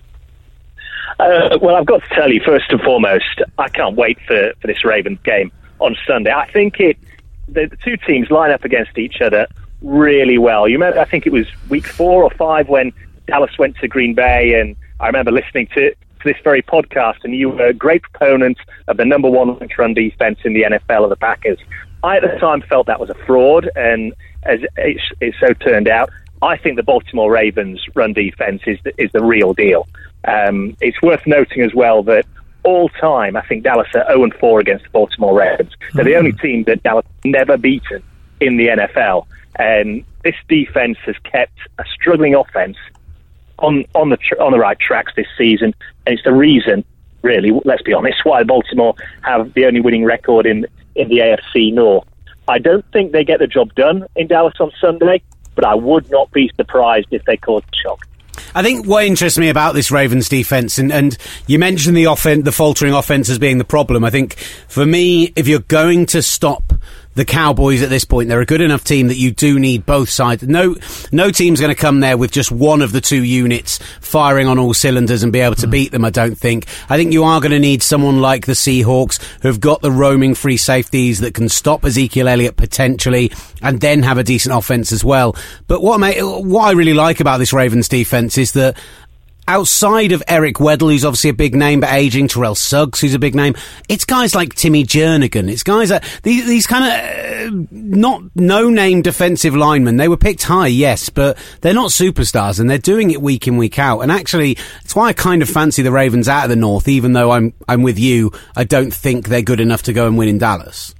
Uh, well, I've got to tell you, first and foremost, I can't wait for, for this Ravens game on Sunday. I think it the, the two teams line up against each other really well. You remember, I think it was week four or five when Dallas went to Green Bay, and I remember listening to, to this very podcast, and you were a great proponent of the number one run defense in the N F L of the Packers. I, at the time, felt that was a fraud, and as it, it so turned out, I think the Baltimore Ravens run defense is the, is the real deal. Um, it's worth noting as well that all time, I think Dallas are oh and four against the Baltimore Ravens. They're the only team that Dallas never beaten in the N F L. And this defense has kept a struggling offense on on the tr- on the right tracks this season, and it's the reason, really, let's be honest, why Baltimore have the only winning record in in the A F C North. I don't think they get the job done in Dallas on Sunday, but I would not be surprised if they caused a shock. I think what interests me about this Ravens defence, and, and you mentioned the offen- the faltering offence as being the problem. I think, for me, if you're going to stop the Cowboys at this point, they're a good enough team that you do need both sides. No no team's going to come there with just one of the two units firing on all cylinders and be able to mm. beat them, I don't think. I think you are going to need someone like the Seahawks, who've got the roaming free safeties that can stop Ezekiel Elliott potentially, and then have a decent offence as well. But what, I, what I really like about this Ravens defence is that outside of Eric Weddle, who's obviously a big name but aging, Terrell Suggs, who's a big name, it's guys like Timmy Jernigan. It's guys that these, these kind of uh, not no-name defensive linemen. They were picked high, yes, but they're not superstars, and they're doing it week in, week out. And actually, it's why I kind of fancy the Ravens out of the North, even though I'm I'm with you. I don't think they're good enough to go and win in Dallas.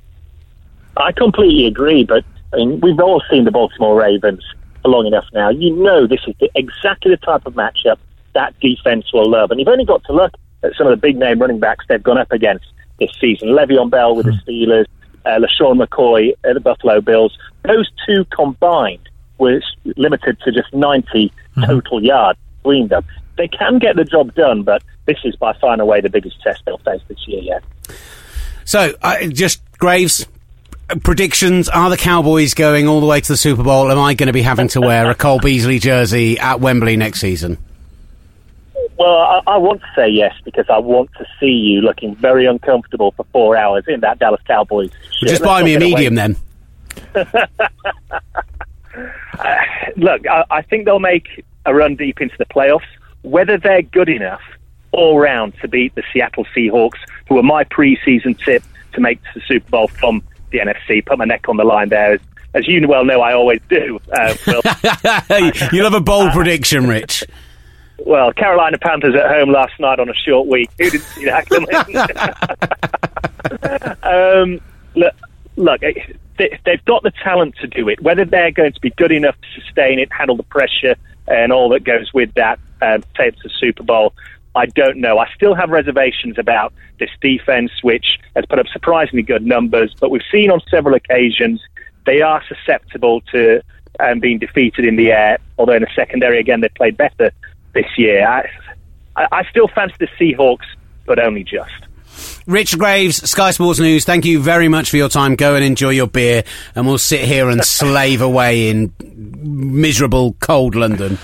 I completely agree, but I mean, we've all seen the Baltimore Ravens for long enough now. You know this is the, exactly the type of matchup that defense will love. And you've only got to look at some of the big-name running backs they've gone up against this season. Le'Veon Bell with the Steelers, uh, LaShawn McCoy at the Buffalo Bills. Those two combined were limited to just ninety mm-hmm. total yards between them. They can get the job done, but this is by far and away the biggest test they'll face this year yet. So, uh, just, Graves, predictions, are the Cowboys going all the way to the Super Bowl? Am I going to be having to wear a Cole Beasley jersey at Wembley next season? Well, I, I want to say yes, because I want to see you looking very uncomfortable for four hours in that Dallas Cowboys shirt. Just buy me a medium then. uh, look, I, I think they'll make a run deep into the playoffs. Whether they're good enough all round to beat the Seattle Seahawks, who are my pre-season tip to make the Super Bowl from the N F C, put my neck on the line there. As, as you well know, I always do. Uh, You'll have a bold uh, prediction, Rich. Well, Carolina Panthers at home last night on a short week. Who didn't see that coming? um, look, look they, they've got the talent to do it. Whether they're going to be good enough to sustain it, handle the pressure, and all that goes with that, um, take it to the Super Bowl, I don't know. I still have reservations about this defense, which has put up surprisingly good numbers, but we've seen on several occasions they are susceptible to um, being defeated in the air, although in the secondary, again, they played better this year. I, I still fancy the Seahawks, but only just. Richard Graves, Sky Sports News, thank you very much for your time. Go and enjoy your beer, and we'll sit here and slave away in miserable, cold London.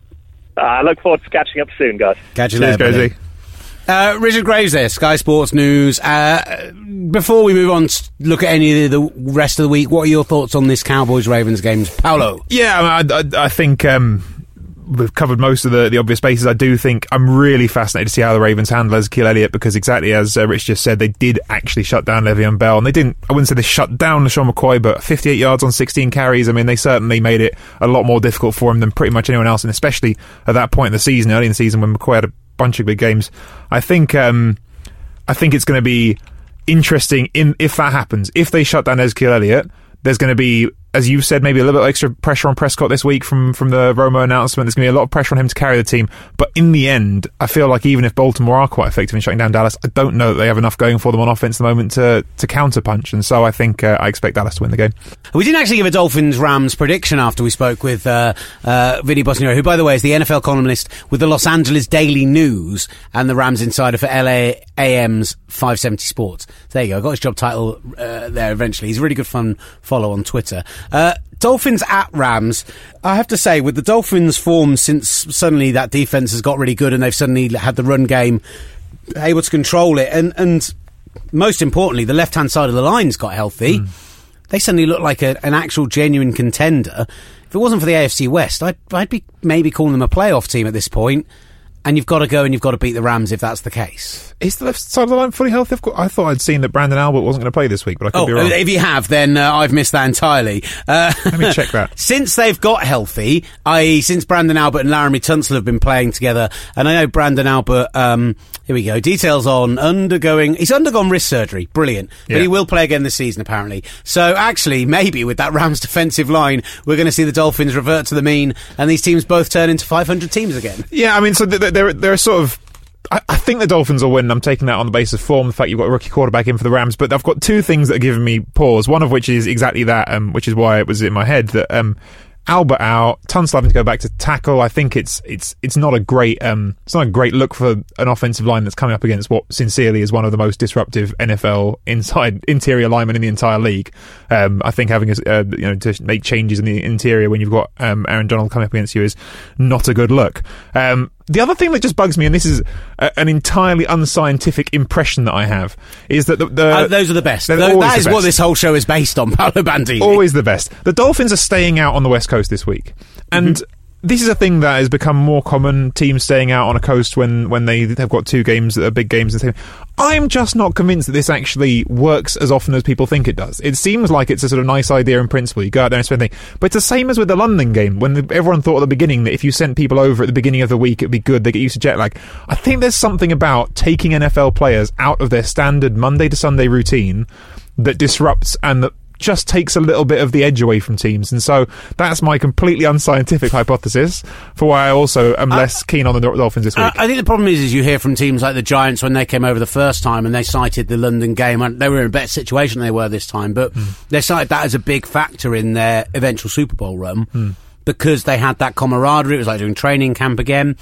I uh, look forward to catching up soon, guys. Catch you Cheers, later, Gozy. Uh, Richard Graves there, Sky Sports News. Uh, before we move on to look at any of the rest of the week, what are your thoughts on this Cowboys-Ravens game, Paolo? Yeah, I, mean, I, I think um, we've covered most of the, the obvious bases. I do think I'm really fascinated to see how the Ravens handle Ezekiel Elliott, because exactly as uh, Rich just said, they did actually shut down Le'Veon Bell, and they didn't, I wouldn't say they shut down LeSean McCoy, but fifty-eight yards on sixteen carries. I mean, they certainly made it a lot more difficult for him than pretty much anyone else, and especially at that point in the season, early in the season, when McCoy had a bunch of big games. I think um, I think it's going to be interesting in if that happens. If they shut down Ezekiel Elliott, there's going to be, as you've said, maybe a little bit extra pressure on Prescott this week from, from the Romo announcement. There's going to be a lot of pressure on him to carry the team. But in the end, I feel like even if Baltimore are quite effective in shutting down Dallas, I don't know that they have enough going for them on offense at the moment to, to counterpunch. And so I think uh, I expect Dallas to win the game. We didn't actually give a Dolphins-Rams prediction after we spoke with uh, uh, Vinny Bosniero, who, by the way, is the N F L columnist with the Los Angeles Daily News and the Rams insider for L A A M's five seventy Sports. So there you go. I got his job title uh, there eventually. He's a really good fun follow on Twitter. Uh, Dolphins at Rams. I have to say, with the Dolphins' form since suddenly that defense has got really good and they've suddenly had the run game able to control it, and, and most importantly, the left-hand side of the line's got healthy. Mm. They suddenly look like a, an actual genuine contender. If it wasn't for the A F C West, I'd, I'd be maybe calling them a playoff team at this point. And you've got to go and you've got to beat the Rams if that's the case. Is the left side of the line fully healthy? I thought I'd seen that Brandon Albert wasn't going to play this week, but I could oh, be wrong. If you have, then uh, I've missed that entirely. Uh, Let me check that. Since they've got healthy, that is since Brandon Albert and Laramie Tunsil have been playing together, and I know Brandon Albert, um, here we go, details on undergoing, he's undergone wrist surgery, brilliant, but yeah. he will play again this season apparently. So actually, maybe with that Rams defensive line, we're going to see the Dolphins revert to the mean, and these teams both turn into five hundred teams again. Yeah, I mean, so they're, they're sort of, I, I think the Dolphins will win. I'm taking that on the basis of form, the fact you've got a rookie quarterback in for the Rams, but I've got two things that are giving me pause, one of which is exactly that, um, which is why it was in my head, that um, Albert out, Tunsil having to go back to tackle. I think it's it's it's not a great um it's not a great look for an offensive line that's coming up against what sincerely is one of the most disruptive N F L inside interior linemen in the entire league. Um, I think having a, uh, you know to make changes in the interior when you've got um, Aaron Donald coming up against you is not a good look. Um, the other thing that just bugs me, and this is a, an entirely unscientific impression that I have, is that the, the uh, those are the best. Those, that is what this whole show is based on. Paolo Bandini, always the best. The Dolphins are staying out on the West Coast this week, and mm-hmm. this is a thing that has become more common, teams staying out on a coast when, when they have got two games that are big games. I'm just not convinced that this actually works as often as people think it does. It seems like it's a sort of nice idea in principle. You go out there and spend things. But it's the same as with the London game, when the, everyone thought at the beginning that if you sent people over at the beginning of the week, it'd be good, they get used to jet lag. I think there's something about taking N F L players out of their standard Monday to Sunday routine that disrupts and that just takes a little bit of the edge away from teams, and so that's my completely unscientific hypothesis for why I also am less uh, keen on the Dolphins this week. Uh, I think the problem is, is you hear from teams like the Giants when they came over the first time and they cited the London game, and they were in a better situation than they were this time, but mm. they cited that as a big factor in their eventual Super Bowl run mm. because they had that camaraderie. It was like doing training camp again.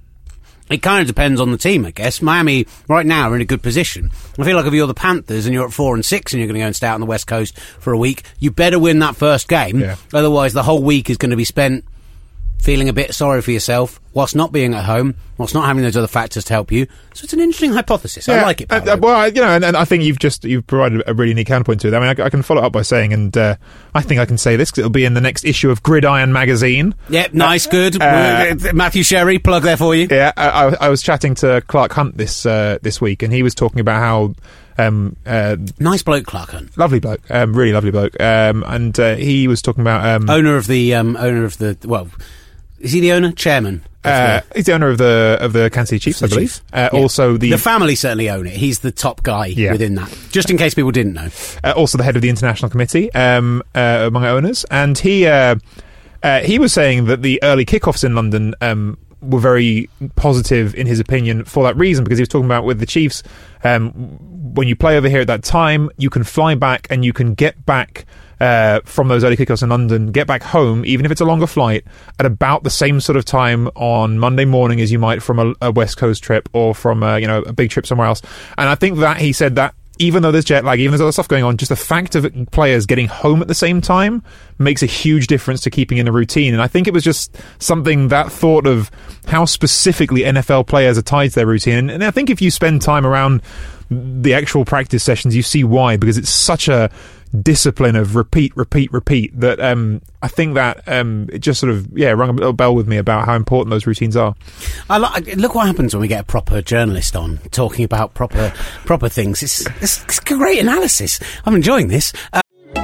It kind of depends on the team, I guess. Miami, right now, are in a good position. I feel like if you're the Panthers and you're at four and six and you're going to go and stay out on the West Coast for a week, you better win that first game. Yeah. Otherwise, the whole week is going to be spent feeling a bit sorry for yourself whilst not being at home, whilst not having those other factors to help you. So it's an interesting hypothesis. Yeah, I like it. Uh, well, you know, and, and I think you've just you've provided a really neat counterpoint to it. I mean, I, I can follow up by saying, and uh, I think I can say this because it'll be in the next issue of Gridiron magazine. Yep, nice, uh, good. Uh, Matthew Sherry, plug there for you. Yeah, I, I was chatting to Clark Hunt this uh, this week, and he was talking about how. Um, uh, nice bloke, Clark Hunt. Lovely bloke, um, really lovely bloke. Um, and uh, he was talking about um, owner of the um, owner of the well. Is he the owner? Chairman? Uh, the, he's the owner of the of the Kansas City Chiefs, I believe. Uh, yeah. Also, the the family certainly own it. He's the top guy yeah. within that. Just in case people didn't know. Uh, also, the head of the international committee um, uh, among owners, and he uh, uh, he was saying that the early kickoffs in London um, were very positive in his opinion for that reason, because he was talking about with the Chiefs, um, when you play over here at that time, you can fly back and you can get back uh, from those early kickoffs in London, get back home, even if it's a longer flight, at about the same sort of time on Monday morning as you might from a, a West Coast trip or from a, you know, a big trip somewhere else. And I think that he said that even though there's jet lag, even though there's other stuff going on, just the fact of players getting home at the same time makes a huge difference to keeping in a routine. And I think it was just something, that thought of how specifically N F L players are tied to their routine. And I think if you spend time around the actual practice sessions, you see why, because it's such a discipline of repeat, repeat, repeat, that um, I think that um, it just sort of, yeah, rung a little bell with me about how important those routines are. I like, look what happens when we get a proper journalist on talking about proper proper things. It's, it's, it's great analysis. I'm enjoying this. Uh-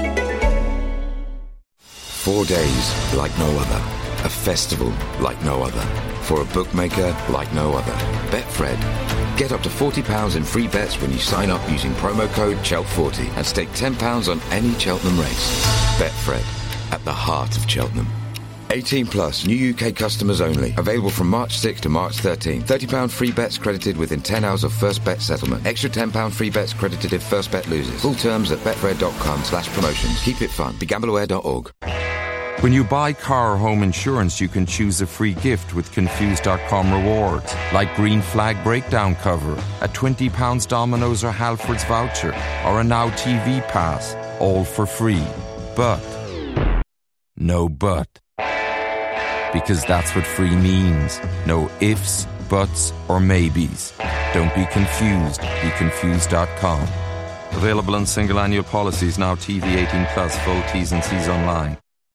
Four days like no other. A festival like no other. For a bookmaker like no other. Betfred. Get up to forty pounds in free bets when you sign up using promo code Chelt forty and stake ten pounds on any Cheltenham race. Betfred, at the heart of Cheltenham. eighteen plus, new U K customers only. Available from March sixth to March thirteenth. thirty pounds free bets credited within ten hours of first bet settlement. Extra ten pounds free bets credited if first bet loses. Full terms at betfred.com slash promotions. Keep it fun. Be gamble aware dot org. When you buy car or home insurance, you can choose a free gift with Confused dot com rewards, like Green Flag Breakdown cover, a twenty pounds Domino's or Halford's voucher, or a Now T V pass, all for free. But, no but. Because that's what free means. No ifs, buts, or maybes. Don't be confused. Be confused dot com. Available on single annual policies, Now T V eighteen plus, full T's and C's online.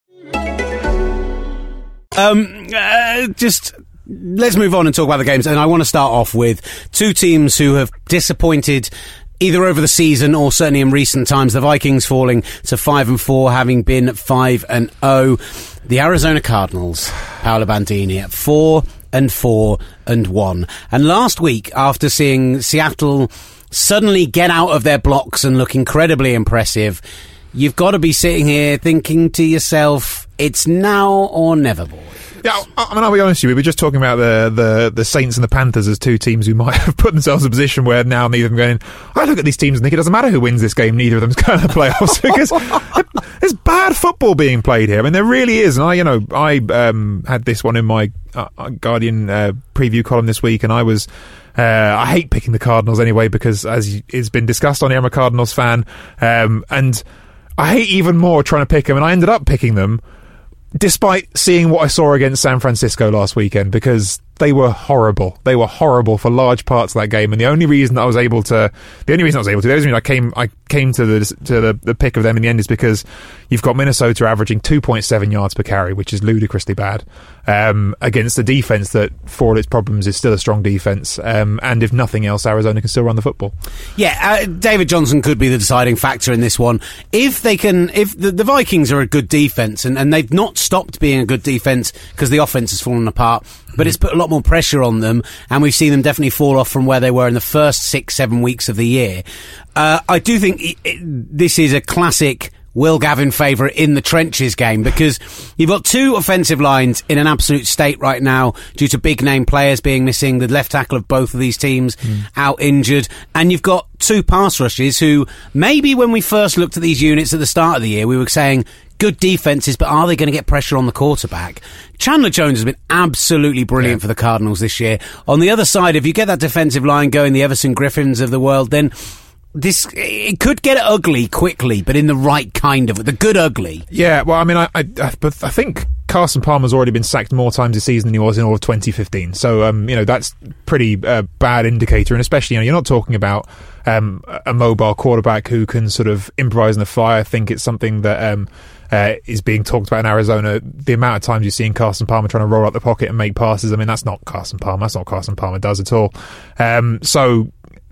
Um, uh, just let's move on and talk about the games. And I want to start off with two teams who have disappointed either over the season or certainly in recent times. The Vikings falling to five and four, having been five and oh. The Arizona Cardinals, Paolo Bandini, at four and four and one. And last week, after seeing Seattle suddenly get out of their blocks and look incredibly impressive, you've got to be sitting here thinking to yourself, it's now or never, boy. Yeah, I mean, I'll be honest with you, we were just talking about the, the, the Saints and the Panthers as two teams who might have put themselves in a position where now neither of them going, I look at these teams and think it doesn't matter who wins this game, neither of them's going to the playoffs, because there's bad football being played here. I mean, there really is. And I, you know, I um, had this one in my uh, Guardian uh, preview column this week, and I was... Uh, I hate picking the Cardinals anyway, because as it's been discussed on here, I'm a Cardinals fan, um, and I hate even more trying to pick them, and I ended up picking them despite seeing what I saw against San Francisco last weekend, because they were horrible. They were horrible for large parts of that game, and the only reason that I was able to, the only reason I was able to, the only reason I came, I came to the to the, the pick of them in the end is because you've got Minnesota averaging two point seven yards per carry, which is ludicrously bad, um, against a defense that, for all its problems, is still a strong defense. Um, and if nothing else, Arizona can still run the football. Yeah, uh, David Johnson could be the deciding factor in this one. If they can, if the, the Vikings are a good defense, and, and they've not stopped being a good defense because the offense has fallen apart, but it's put a lot more pressure on them, and we've seen them definitely fall off from where they were in the first six, seven weeks of the year. Uh, I do think it, it, this is a classic Will Gavin favourite in the trenches game, because you've got two offensive lines in an absolute state right now due to big name players being missing, the left tackle of both of these teams mm. out injured, and you've got two pass rushes who maybe when we first looked at these units at the start of the year we were saying good defences, but are they going to get pressure on the quarterback? Chandler Jones has been absolutely brilliant yeah. for the Cardinals this year. On the other side, if you get that defensive line going, the Everson Griffins of the world, then this it could get ugly quickly, but in the right kind of the good ugly. Yeah, well, I mean, I, I, but I think Carson Palmer's already been sacked more times this season than he was in all of twenty fifteen. So, um, you know, that's pretty uh, bad indicator, and especially, you know, you're not talking about um, a mobile quarterback who can sort of improvise on the fly. I think it's something that um, uh, is being talked about in Arizona. The amount of times you're seeing Carson Palmer trying to roll out the pocket and make passes, I mean, that's not Carson Palmer. That's not what Carson Palmer does at all. Um, so.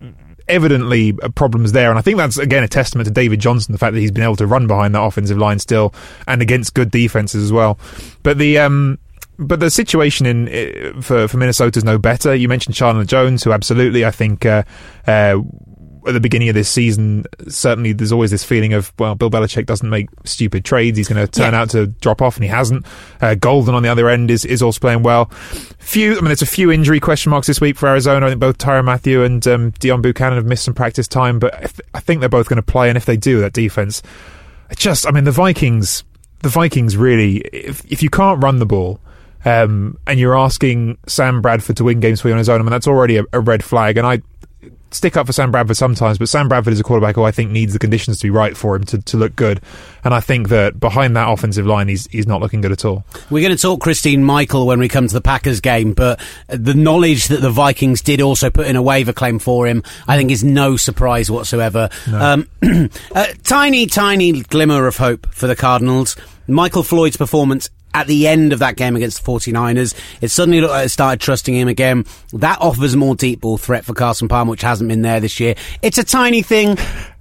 Evidently problems there, and I think that's again a testament to David Johnson, the fact that he's been able to run behind that offensive line still and against good defenses as well. But the um but the situation in for for Minnesota is no better. You mentioned Chandler Jones, who absolutely I think uh, uh at the beginning of this season, certainly there's always this feeling of, well, Bill Belichick doesn't make stupid trades. He's going to turn yeah. out to drop off, and he hasn't. Uh, Golden on the other end is, is also playing well. Few, I mean, there's a few injury question marks this week for Arizona. I think both Tyrann Mathieu and um, Dion Buchanan have missed some practice time, but if, I think they're both going to play, and if they do, that defense, it just, I mean, the Vikings, the Vikings really, if, if you can't run the ball, um, and you're asking Sam Bradford to win games for you on his own, I mean, that's already a, a red flag, and I stick up for Sam Bradford sometimes, but Sam Bradford is a quarterback who I think needs the conditions to be right for him to, to look good, and I think that behind that offensive line he's he's not looking good at all. We're going to talk Christine Michael when we come to the Packers game, but the knowledge that the Vikings did also put in a waiver claim for him I think is no surprise whatsoever. No. Um, a tiny tiny glimmer of hope for the Cardinals. Michael Floyd's performance at the end of that game against the forty-niners, it suddenly looked like it started trusting him again. That offers more deep ball threat for Carson Palmer, which hasn't been there this year. It's a tiny thing.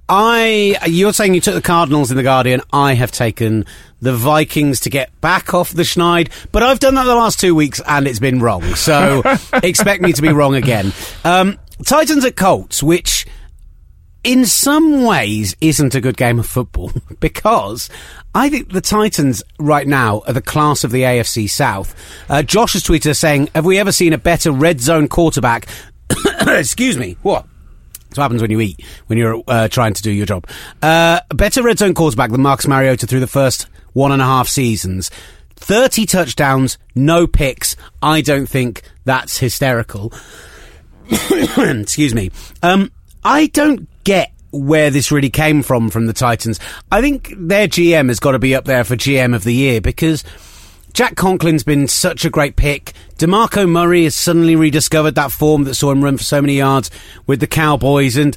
I, you're saying you took the Cardinals in the Guardian. I have taken the Vikings to get back off the schneid, but I've done that the last two weeks and it's been wrong. So expect me to be wrong again. Um, Titans at Colts, which in some ways isn't a good game of football because I think the Titans right now are the class of the A F C South. Uh, Josh has tweeted us saying, have we ever seen a better red zone quarterback? Excuse me. What? That's what happens when you eat, when you're uh, trying to do your job. Uh, a better red zone quarterback than Marcus Mariota through the first one and a half seasons. thirty touchdowns, no picks. I don't think that's hysterical. Excuse me. Um, I don't get where this really came from from the Titans. I think their G M has got to be up there for G M of the year because Jack Conklin's been such a great pick. DeMarco Murray has suddenly rediscovered that form that saw him run for so many yards with the Cowboys, and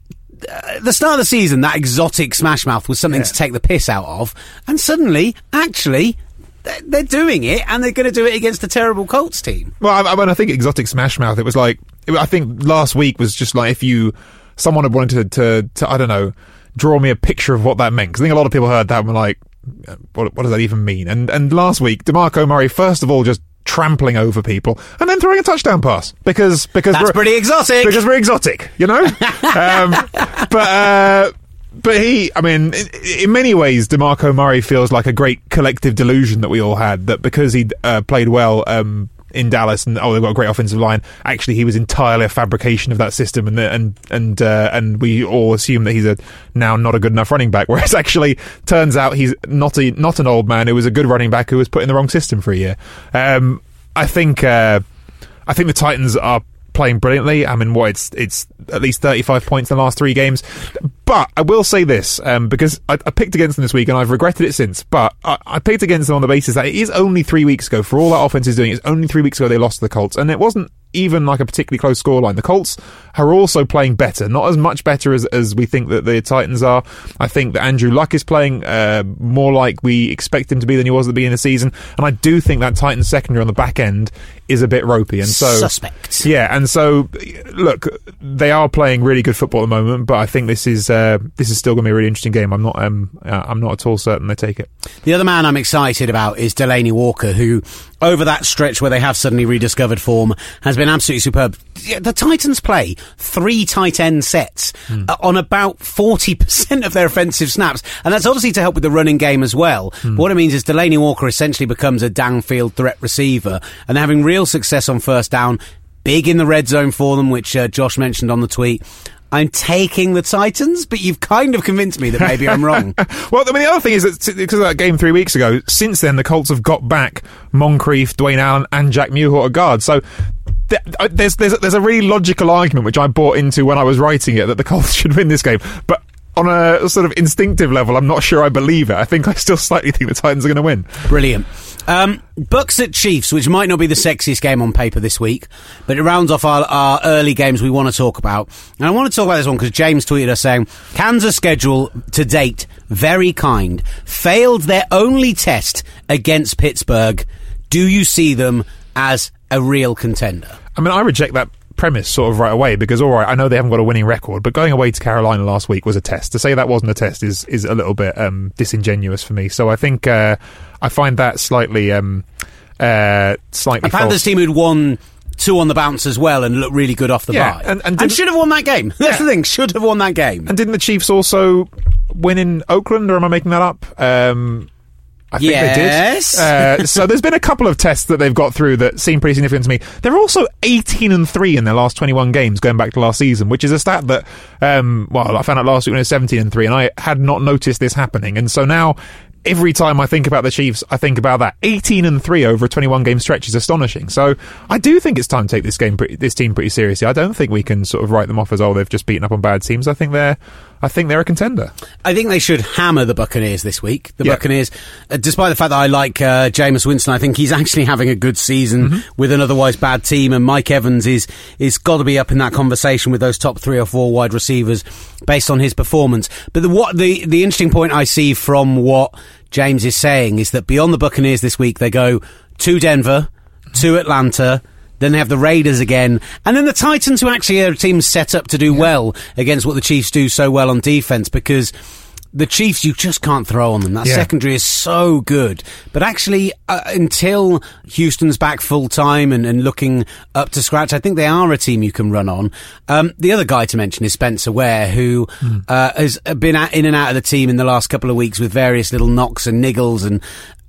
uh, the start of the season, that exotic smash mouth was something yeah. to take the piss out of, and suddenly, actually, they're doing it, and they're going to do it against a terrible Colts team. Well, I, I mean, I think exotic smash mouth, it was like, I think last week was just like if you someone had wanted to, to, to, I don't know, draw me a picture of what that meant. Because I think a lot of people heard that and were like, what, what does that even mean? And and last week, DeMarco Murray, first of all, just trampling over people and then throwing a touchdown pass. Because, because That's we're, pretty exotic. Because we're exotic, you know? um, but, uh, but he, I mean, in, in many ways, DeMarco Murray feels like a great collective delusion that we all had, that because he uh, played well, um, in Dallas, and oh, they've got a great offensive line. Actually, he was entirely a fabrication of that system, and the, and and uh, and we all assume that he's a now not a good enough running back. Whereas actually, turns out he's not a not an old man who was a good running back who was put in the wrong system for a year. Um, I think uh, I think the Titans are playing brilliantly. I mean, what it's it's at least thirty-five points in the last three games. But I will say this, um, because I, I picked against them this week and I've regretted it since, but I, I picked against them on the basis that it is only three weeks ago, for all that offense is doing, it's only three weeks ago they lost to the Colts, and it wasn't even like a particularly close scoreline. The Colts are also playing better, not as much better as, as we think that the Titans are. I think that Andrew Luck is playing uh, more like we expect him to be than he was at the beginning of the season, and I do think that Titans secondary on the back end is a bit ropey, and so suspect. Yeah, and so look, they are playing really good football at the moment, but I think this is uh, this is still going to be a really interesting game. I'm not um, uh, I'm not at all certain they take it. The other man I'm excited about is Delaney Walker, who over that stretch where they have suddenly rediscovered form has been absolutely superb. The Titans play three tight end sets mm. uh, on about forty percent of their offensive snaps, and that's obviously to help with the running game as well. Mm. But what it means is Delaney Walker essentially becomes a downfield threat receiver, and they're having real success on first down, big in the red zone for them, which uh, Josh mentioned on the tweet. I'm taking the Titans, but you've kind of convinced me that maybe I'm wrong. Well, I mean, the other thing is that because of that game three weeks ago, since then the Colts have got back Moncrief, Dwayne Allen, and Jack Mewhort at guard. So th- there's there's there's a really logical argument which I bought into when I was writing it that the Colts should win this game, but on a sort of instinctive level, I'm not sure I believe it. I think I still slightly think the Titans are going to win. Brilliant. Um, Bucks at Chiefs, which might not be the sexiest game on paper this week, but it rounds off our, our early games we want to talk about. And I want to talk about this one because James tweeted us saying, Kansas schedule to date, very kind. Failed their only test against Pittsburgh. Do you see them as a real contender? I mean, I reject that premise sort of right away because, all right, I know they haven't got a winning record, but going away to Carolina last week was a test. To say that wasn't a test is is a little bit um, disingenuous for me. So I think uh, I find that slightly um, uh, slightly a Panthers false. team who'd won two on the bounce as well and look really good off the Yeah, bye. and- and and didn't- should have won that game. That's Yeah. the thing, should have won that game. And didn't the Chiefs also win in Oakland, or am I making that up? Um, I think Yes. they did. Uh, so there's been a couple of tests that they've got through that seem pretty significant to me. They're also eighteen and three in their last twenty-one games, going back to last season, which is a stat that, um, well, I found out last week when it was seventeen and three, and I had not noticed this happening. And so now, every time I think about the Chiefs, I think about that. eighteen and three over a twenty-one game stretch is astonishing. So I do think it's time to take this game, pretty, this team pretty seriously. I don't think we can sort of write them off as, oh, they've just beaten up on bad teams. I think they're, I think they're a contender. I think they should hammer the Buccaneers this week. The Yeah. Buccaneers, uh, despite the fact that I like uh, Jameis Winston, I think he's actually having a good season Mm-hmm. with an otherwise bad team, and Mike Evans is is got to be up in that conversation with those top three or four wide receivers based on his performance. But the what the the interesting point I see from what James is saying is that beyond the Buccaneers this week, they go to Denver, to Atlanta. Then they have the Raiders again. And then the Titans, who actually are a team set up to do well against what the Chiefs do so well on defense, because the Chiefs, you just can't throw on them. That Yeah. secondary is so good. But actually, uh, until Houston's back full-time and, and looking up to scratch, I think they are a team you can run on. Um, the other guy to mention is Spencer Ware, who Mm. uh, has been at, in and out of the team in the last couple of weeks with various little knocks and niggles, and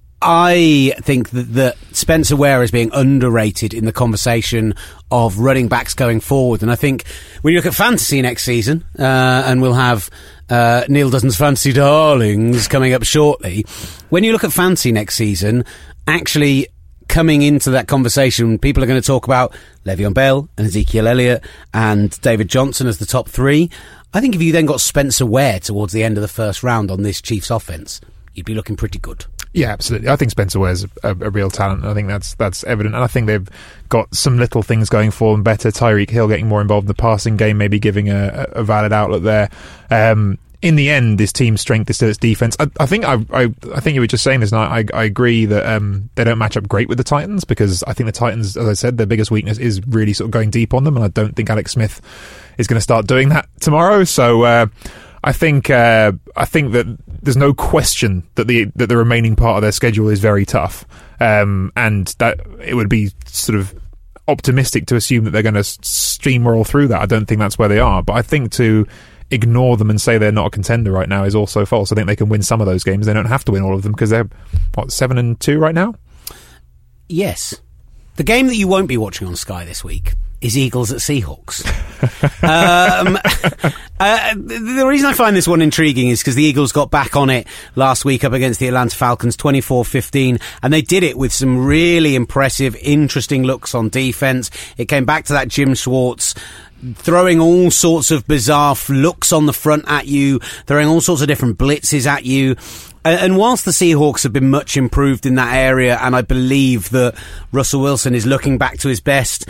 I think that, that Spencer Ware is being underrated in the conversation of running backs going forward. And I think when you look at fantasy next season, uh, and we'll have uh, Neil Dutton's Fantasy Darlings coming up shortly, when you look at fantasy next season, actually coming into that conversation, people are going to talk about Le'Veon Bell and Ezekiel Elliott and David Johnson as the top three. I think if you then got Spencer Ware towards the end of the first round on this Chiefs offense, you'd be looking pretty good. Yeah, absolutely. I think Spencer Ware's a, a real talent. I think that's that's evident. And I think they've got some little things going for them better. Tyreek Hill getting more involved in the passing game, maybe giving a, a valid outlet there. Um, in the end, this team's strength is still its defense. I, I think I, I I think you were just saying this, and I, I agree that um, they don't match up great with the Titans, because I think the Titans, as I said, their biggest weakness is really sort of going deep on them, and I don't think Alex Smith is going to start doing that tomorrow. So uh, I think uh, I think that there's no question that the that the remaining part of their schedule is very tough, um, and that it would be sort of optimistic to assume that they're going to steamroll through that. I don't think that's where they are, but I think to ignore them and say they're not a contender right now is also false. I think they can win some of those games. They don't have to win all of them, because they're what seven and two right now. Yes. The game that you won't be watching on Sky this week is Eagles at Seahawks. um, uh, the reason I find this one intriguing is because the Eagles got back on it last week up against the Atlanta Falcons twenty-four fifteen, and they did it with some really impressive, interesting looks on defense. It came back to that Jim Schwartz throwing all sorts of bizarre looks on the front at you, throwing all sorts of different blitzes at you. And whilst the Seahawks have been much improved in that area, and I believe that Russell Wilson is looking back to his best,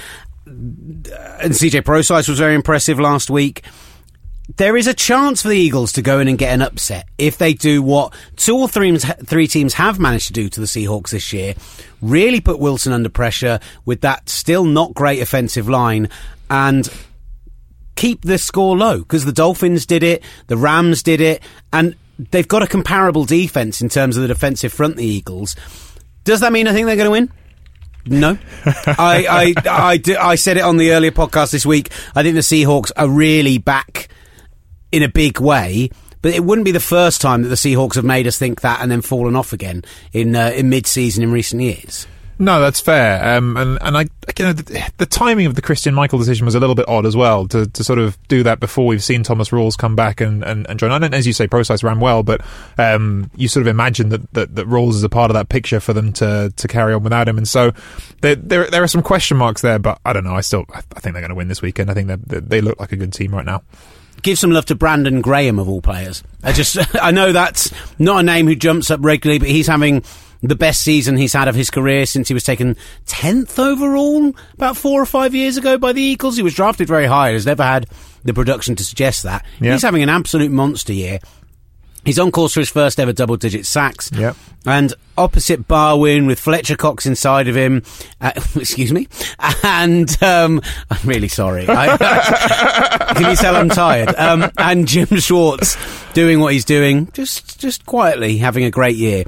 and C J Prosise was very impressive last week, there is a chance for the Eagles to go in and get an upset if they do what two or three, three teams have managed to do to the Seahawks this year, really put Wilson under pressure with that still not great offensive line, and keep the score low, because the Dolphins did it, the Rams did it, and they've got a comparable defense in terms of the defensive front, the Eagles. Does that mean I think they're going to win? No. I, I, I, do, I said it on the earlier podcast this week. I think the Seahawks are really back in a big way, but it wouldn't be the first time that the Seahawks have made us think that and then fallen off again in, uh, in mid-season in recent years. No, that's fair. Um, and, and I, you know, the, the timing of the Christian Michael decision was a little bit odd as well, to, to sort of do that before we've seen Thomas Rawls come back and, and, and join. I don't, as you say, Prosise ran well, but um, you sort of imagine that, that, that Rawls is a part of that picture for them to, to carry on without him. And so there, there, there are some question marks there, but I don't know. I still, I think they're going to win this weekend. I think they they look like a good team right now. Give some love to Brandon Graham, of all players. I just, I know that's not a name who jumps up regularly, but he's having the best season he's had of his career since he was taken tenth overall about four or five years ago by the Eagles. He was drafted very high. He's never had the production to suggest that. Yep. He's having an absolute monster year. He's on course for his first ever double-digit sacks. Yep. And opposite Barwin with Fletcher Cox inside of him. Uh, excuse me. And um, I'm really sorry. I, I, can you tell I'm tired? Um, and Jim Schwartz doing what he's doing, just just quietly having a great year.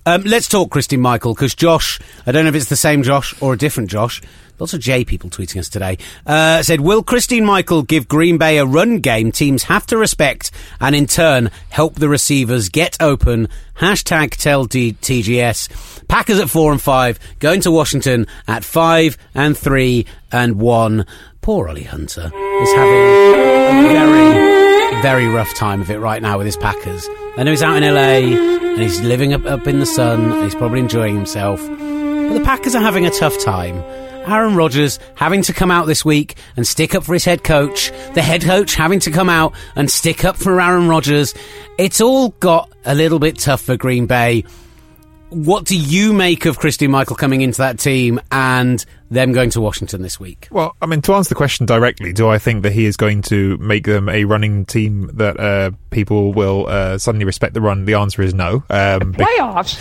Um, let's talk Christine Michael, because Josh, I don't know if it's the same Josh or a different Josh, lots of J people tweeting us today, uh, said, will Christine Michael give Green Bay a run game teams have to respect and in turn help the receivers get open? Hashtag tell D- T G S. Packers at four and five, going to Washington at five and three and one. Poor Ollie Hunter is having a very, very rough time of it right now with his Packers. I know he's out in L A and he's living up, up in the sun and he's probably enjoying himself. But the Packers are having a tough time. Aaron Rodgers having to come out this week and stick up for his head coach. The head coach having to come out and stick up for Aaron Rodgers. It's all got a little bit tough for Green Bay. What do you make of Christine Michael coming into that team and them going to Washington this week? Well, I mean, to answer the question directly, do I think that he is going to make them a running team that uh, people will uh, suddenly respect the run? The answer is no. Um, Playoffs?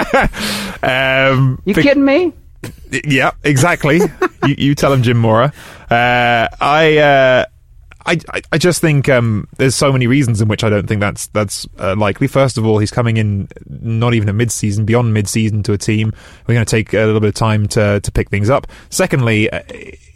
um, you be- kidding me? Yeah, exactly. you, you tell him, Jim Mora. Uh, I... Uh, I, I just think um, there's so many reasons in which I don't think that's that's uh, likely. First of all, he's coming in not even at mid-season, beyond mid-season to a team. We're going to take a little bit of time to to pick things up. Secondly, uh,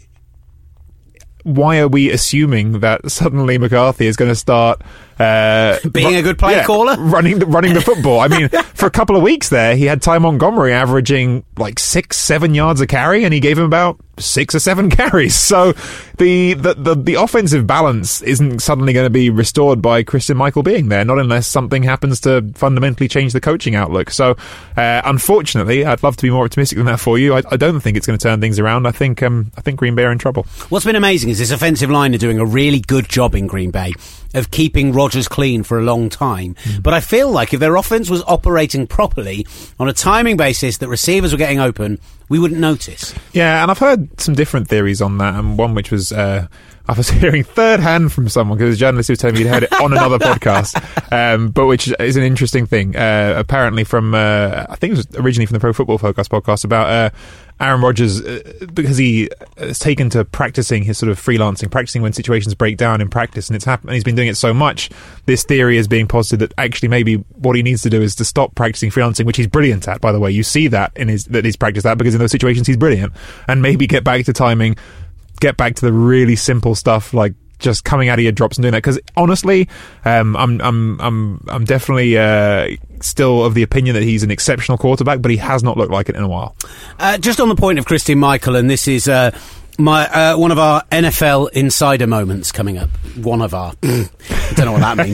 why are we assuming that suddenly McCarthy is going to start uh, being ru- a good play yeah, caller, running the, running the football? I mean, for a couple of weeks there, he had Ty Montgomery averaging like six, seven yards a carry, and he gave him about six or seven carries. So the the the, the offensive balance isn't suddenly going to be restored by Christine Michael being there, not unless something happens to fundamentally change the coaching outlook. So uh, unfortunately, I'd love to be more optimistic than that for you. I, I don't think it's going to turn things around. I think um, I think Green Bay are in trouble. What's been amazing is this offensive line are doing a really good job in Green Bay of keeping Rodgers clean for a long time. Mm. But I feel like if their offense was operating properly on a timing basis that receivers were getting open, we wouldn't notice. Yeah, and I've heard some different theories on that, and one which was uh, I was hearing third hand from someone, because a journalist was telling me he'd heard it on another podcast, um, but which is an interesting thing. Uh, apparently from, uh, I think it was originally from the Pro Football Focus podcast, about uh, Aaron Rodgers, uh, because he has taken to practicing his sort of freelancing, practicing when situations break down in practice, and it's happened. He's been doing it so much. This theory is being posited that actually maybe what he needs to do is to stop practicing freelancing, which he's brilliant at, by the way. You see that in his that he's practiced that, because in those situations he's brilliant, and maybe get back to timing, get back to the really simple stuff like just coming out of your drops and doing that. Because honestly, um, I'm I'm I'm I'm definitely uh, still of the opinion that he's an exceptional quarterback, but he has not looked like it in a while. Uh, just on the point of Christine Michael, and this is uh, my uh, one of our N F L insider moments coming up. One of our, I don't know what that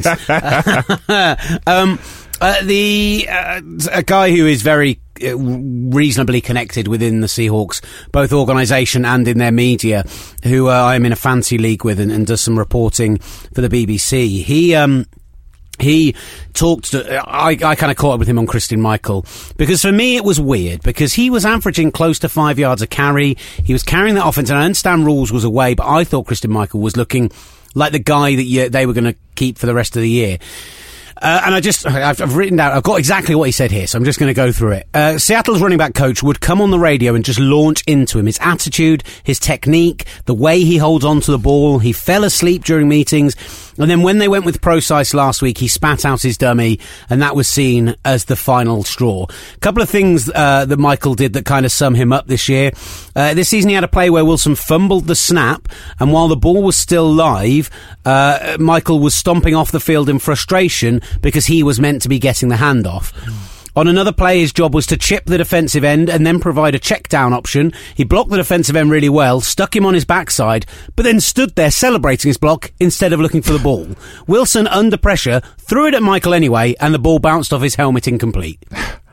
means. um, uh, the uh, a guy who is very reasonably connected within the Seahawks, both organisation and in their media, who uh, I'm in a fantasy league with and, and does some reporting for the B B C. He um, he talked to, I, I kind of caught up with him on Christine Michael, because for me it was weird, because he was averaging close to five yards a carry. He was carrying that offense, and I understand Rules was away, but I thought Christine Michael was looking like the guy that you, they were going to keep for the rest of the year. Uh, and I just, I've, I've written down, I've got exactly what he said here, so I'm just going to go through it. Uh, Seattle's running back coach would come on the radio and just launch into him. His attitude, his technique, the way he holds on to the ball. He fell asleep during meetings. And then when they went with Procise last week, he spat out his dummy, and that was seen as the final straw. A couple of things uh, that Michael did that kind of sum him up this year. Uh, this season he had a play where Wilson fumbled the snap, and while the ball was still live, uh, Michael was stomping off the field in frustration because he was meant to be getting the handoff. On another play, his job was to chip the defensive end and then provide a check down option. He blocked the defensive end really well, stuck him on his backside, but then stood there celebrating his block instead of looking for the ball. Wilson, under pressure, threw it at Michael anyway, and the ball bounced off his helmet incomplete.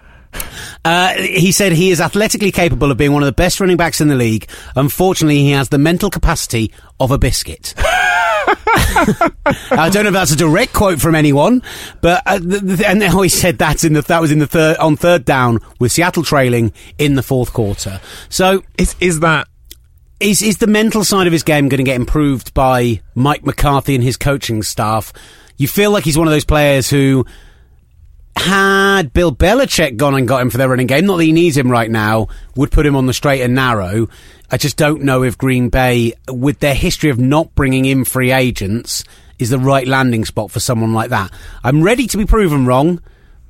Uh, he said he is athletically capable of being one of the best running backs in the league. Unfortunately, he has the mental capacity of a biscuit. I don't know if that's a direct quote from anyone, but uh, the, the, and how he said that in the that was in the third on third down with Seattle trailing in the fourth quarter. So is is that is is the mental side of his game going to get improved by Mike McCarthy and his coaching staff? You feel like he's one of those players who, had Bill Belichick gone and got him for their running game, not that he needs him right now, would put him on the straight and narrow. I just don't know if Green Bay, with their history of not bringing in free agents, is the right landing spot for someone like that. I'm ready to be proven wrong,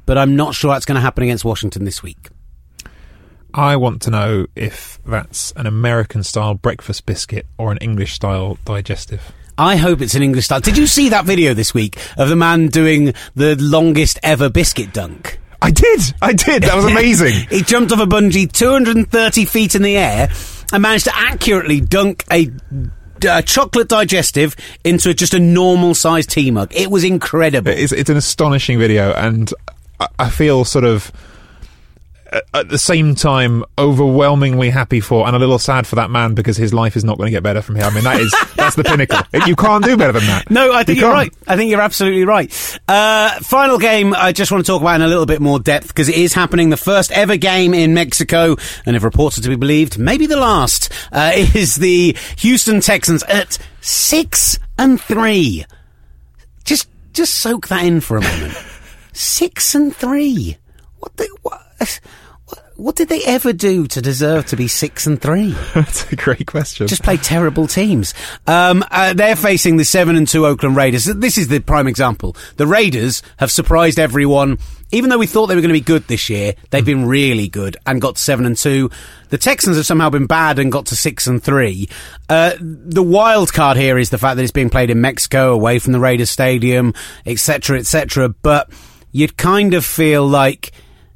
but I'm not sure that's going to happen against Washington this week. I want to know if that's an American-style breakfast biscuit or an English-style digestive. I hope it's an English style. Did you see that video this week of the man doing the longest ever biscuit dunk? I did! I did! That was amazing! He jumped off a bungee two hundred thirty feet in the air and managed to accurately dunk a, a chocolate digestive into just a normal-sized tea mug. It was incredible. It's, it's an astonishing video, and I, I feel sort of... at the same time, overwhelmingly happy for and a little sad for that man because his life is not going to get better from here. I mean, that is that's the pinnacle. You can't do better than that. No, I think you you're can't. right. I think you're absolutely right. Uh, final game I just want to talk about in a little bit more depth because it is happening. The first ever game in Mexico, and if reports are to be believed, maybe the last, uh, is the Houston Texans at six and three. Just, just soak that in for a moment. Six and three. What the... What? What did they ever do to deserve to be six and three? That's a great question. Just play terrible teams. Um, uh, they're facing the seven and two Oakland Raiders. This is the prime example. The Raiders have surprised everyone. Even though we thought they were going to be good this year, they've been really good and got to seven and two. The Texans have somehow been bad and got to six and three. Uh, the wild card here is the fact that it's being played in Mexico, away from the Raiders Stadium, et cetera, et cetera. But you'd kind of feel like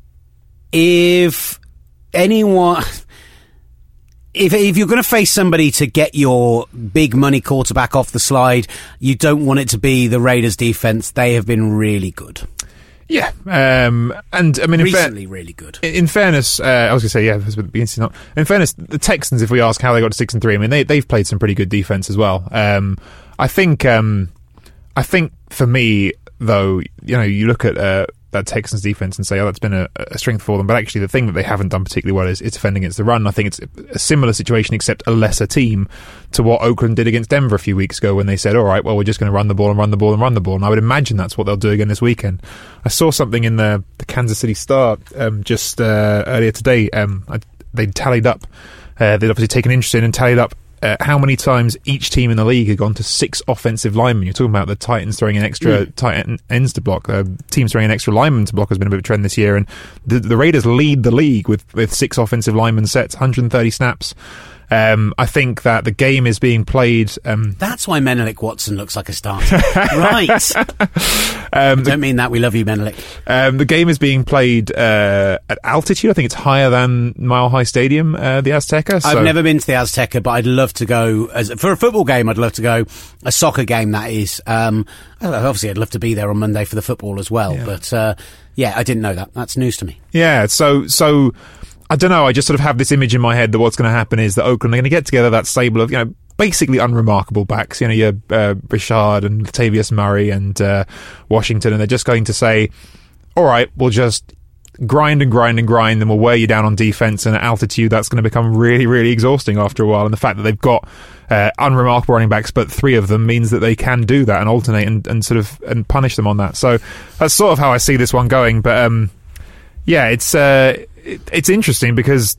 if anyone, if if you're going to face somebody to get your big money quarterback off the slide, you don't want it to be the Raiders defense. They have been really good. Yeah, um, and I mean, in recently, fa- really good. In, in fairness, uh, I was going to say, yeah, it was the beginning. In fairness, the Texans, if we ask how they got to six and three, I mean, they they've played some pretty good defense as well. Um, I think, um, I think for me though, you know, you look at uh, that Texans defense and say, oh, that's been a, a strength for them. But actually, the thing that they haven't done particularly well is, is defending against the run. I think it's a similar situation, except a lesser team to what Oakland did against Denver a few weeks ago when they said, all right, well, we're just going to run the ball and run the ball and run the ball. And I would imagine that's what they'll do again this weekend. I saw something in the, the Kansas City Star um, just uh, earlier today. Um, I, they'd tallied up, uh, they'd obviously taken interest in and tallied up Uh, how many times each team in the league had gone to six offensive linemen. You're talking about the Titans throwing in extra mm. tight ends to block. Uh, teams throwing in extra linemen to block has been a bit of a trend this year, and the, the Raiders lead the league with, with six offensive linemen sets, one hundred thirty snaps. Um, I think that the game is being played... Um, That's why Menelik Watson looks like a starter. Right. um, I don't mean that. We love you, Menelik. Um, the game is being played uh, at altitude. I think it's higher than Mile High Stadium, uh, the Azteca. So. I've never been to the Azteca, but I'd love to go. As, for a football game, I'd love to go. A soccer game, that is. Um, obviously, I'd love to be there on Monday for the football as well. Yeah. But, uh, yeah, I didn't know that. That's news to me. Yeah, so... so I don't know, I just sort of have this image in my head that what's going to happen is that Oakland are going to get together that stable of, you know, basically unremarkable backs. You know, your uh, Richard and Latavius Murray and uh, Washington, and they're just going to say, all right, we'll just grind and grind and grind, and we'll wear you down on defense, and at altitude that's going to become really, really exhausting after a while. And the fact that they've got uh, unremarkable running backs, but three of them means that they can do that and alternate and, and sort of and punish them on that. So that's sort of how I see this one going. But um, yeah, it's... Uh, It's interesting because,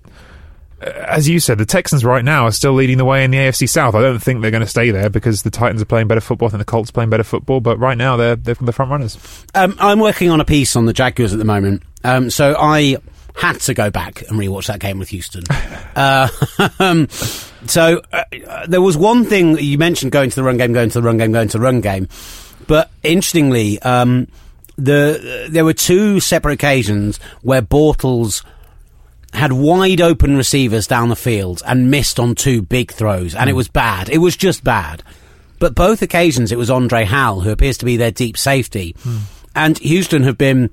as you said, the Texans right now are still leading the way in the A F C South. I don't think they're going to stay there because the Titans are playing better football. I think the Colts are playing better football, but right now they're they're the front runners. Um, I'm working on a piece on the Jaguars at the moment, um, so I had to go back and rewatch that game with Houston. uh, um, so uh, there was one thing you mentioned: going to the run game, going to the run game, going to the run game. But interestingly, um, the there were two separate occasions where Bortles had wide open receivers down the field and missed on two big throws, and mm. it was bad. It was just bad. But both occasions it was Andre Howell, who appears to be their deep safety. Mm. And Houston have been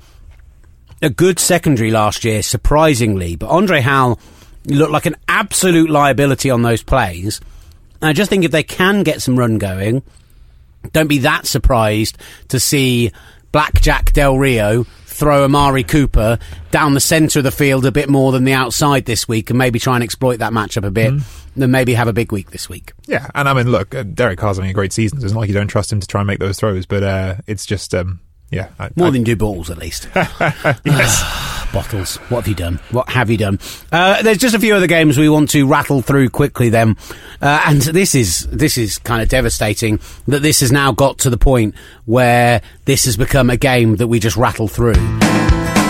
a good secondary last year, surprisingly. But Andre Howell looked like an absolute liability on those plays. And I just think if they can get some run going, don't be that surprised to see Blackjack Del Rio throw Amari Cooper down the centre of the field a bit more than the outside this week, and maybe try and exploit that matchup a bit, mm. then maybe have a big week this week. Yeah, and I mean, look, uh, Derek Carr's having a great season. It's not like you don't trust him to try and make those throws, but uh, it's just, um, yeah. I, more I, than do balls, at least. Yes. Bottles, what have you done? What have you done? Uh, there's just a few other games we want to rattle through quickly then. Uh, and this is this is kind of devastating that this has now got to the point where this has become a game that we just rattle through.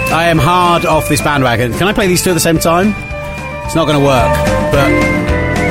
I am hard off this bandwagon. Can I play these two at the same time? It's not going to work, but...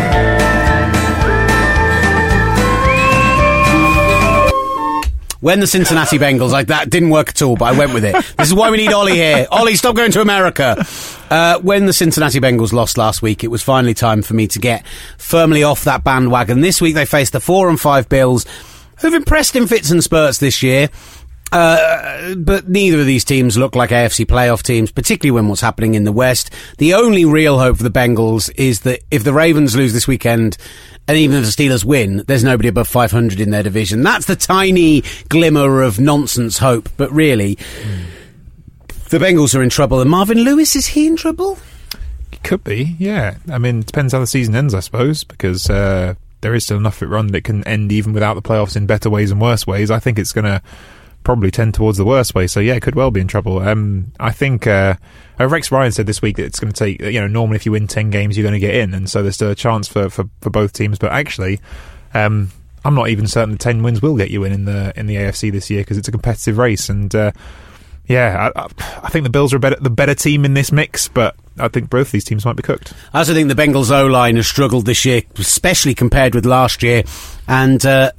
When the Cincinnati Bengals, like that didn't work at all, but I went with it. This is why we need Ollie here. Ollie, stop going to America. Uh, when the Cincinnati Bengals lost last week, it was finally time for me to get firmly off that bandwagon. This week they faced the four and five Bills, who've impressed in fits and spurts this year. Uh, but neither of these teams look like A F C playoff teams, particularly when what's happening in the West. The only real hope for the Bengals is that if the Ravens lose this weekend, and even if the Steelers win, there's nobody above five hundred in their division. That's the tiny glimmer of nonsense hope. But really, mm. the Bengals are in trouble. And Marvin Lewis, is he in trouble? Could be, yeah. I mean, it depends how the season ends, I suppose, because uh, there is still enough of it run that it can end even without the playoffs in better ways and worse ways. I think it's going to probably tend towards the worst way, so yeah, it could well be in trouble. Um, I think uh, Rex Ryan said this week that it's going to take, you know, normally if you win ten games, you're going to get in, and so there's still a chance for, for, for both teams. But actually, um, I'm not even certain that ten wins will get you in in the in the A F C this year because it's a competitive race. And uh, yeah, I, I think the Bills are a better, the better team in this mix, but I think both these teams might be cooked. I also think the Bengals O-line has struggled this year, especially compared with last year, and. Uh,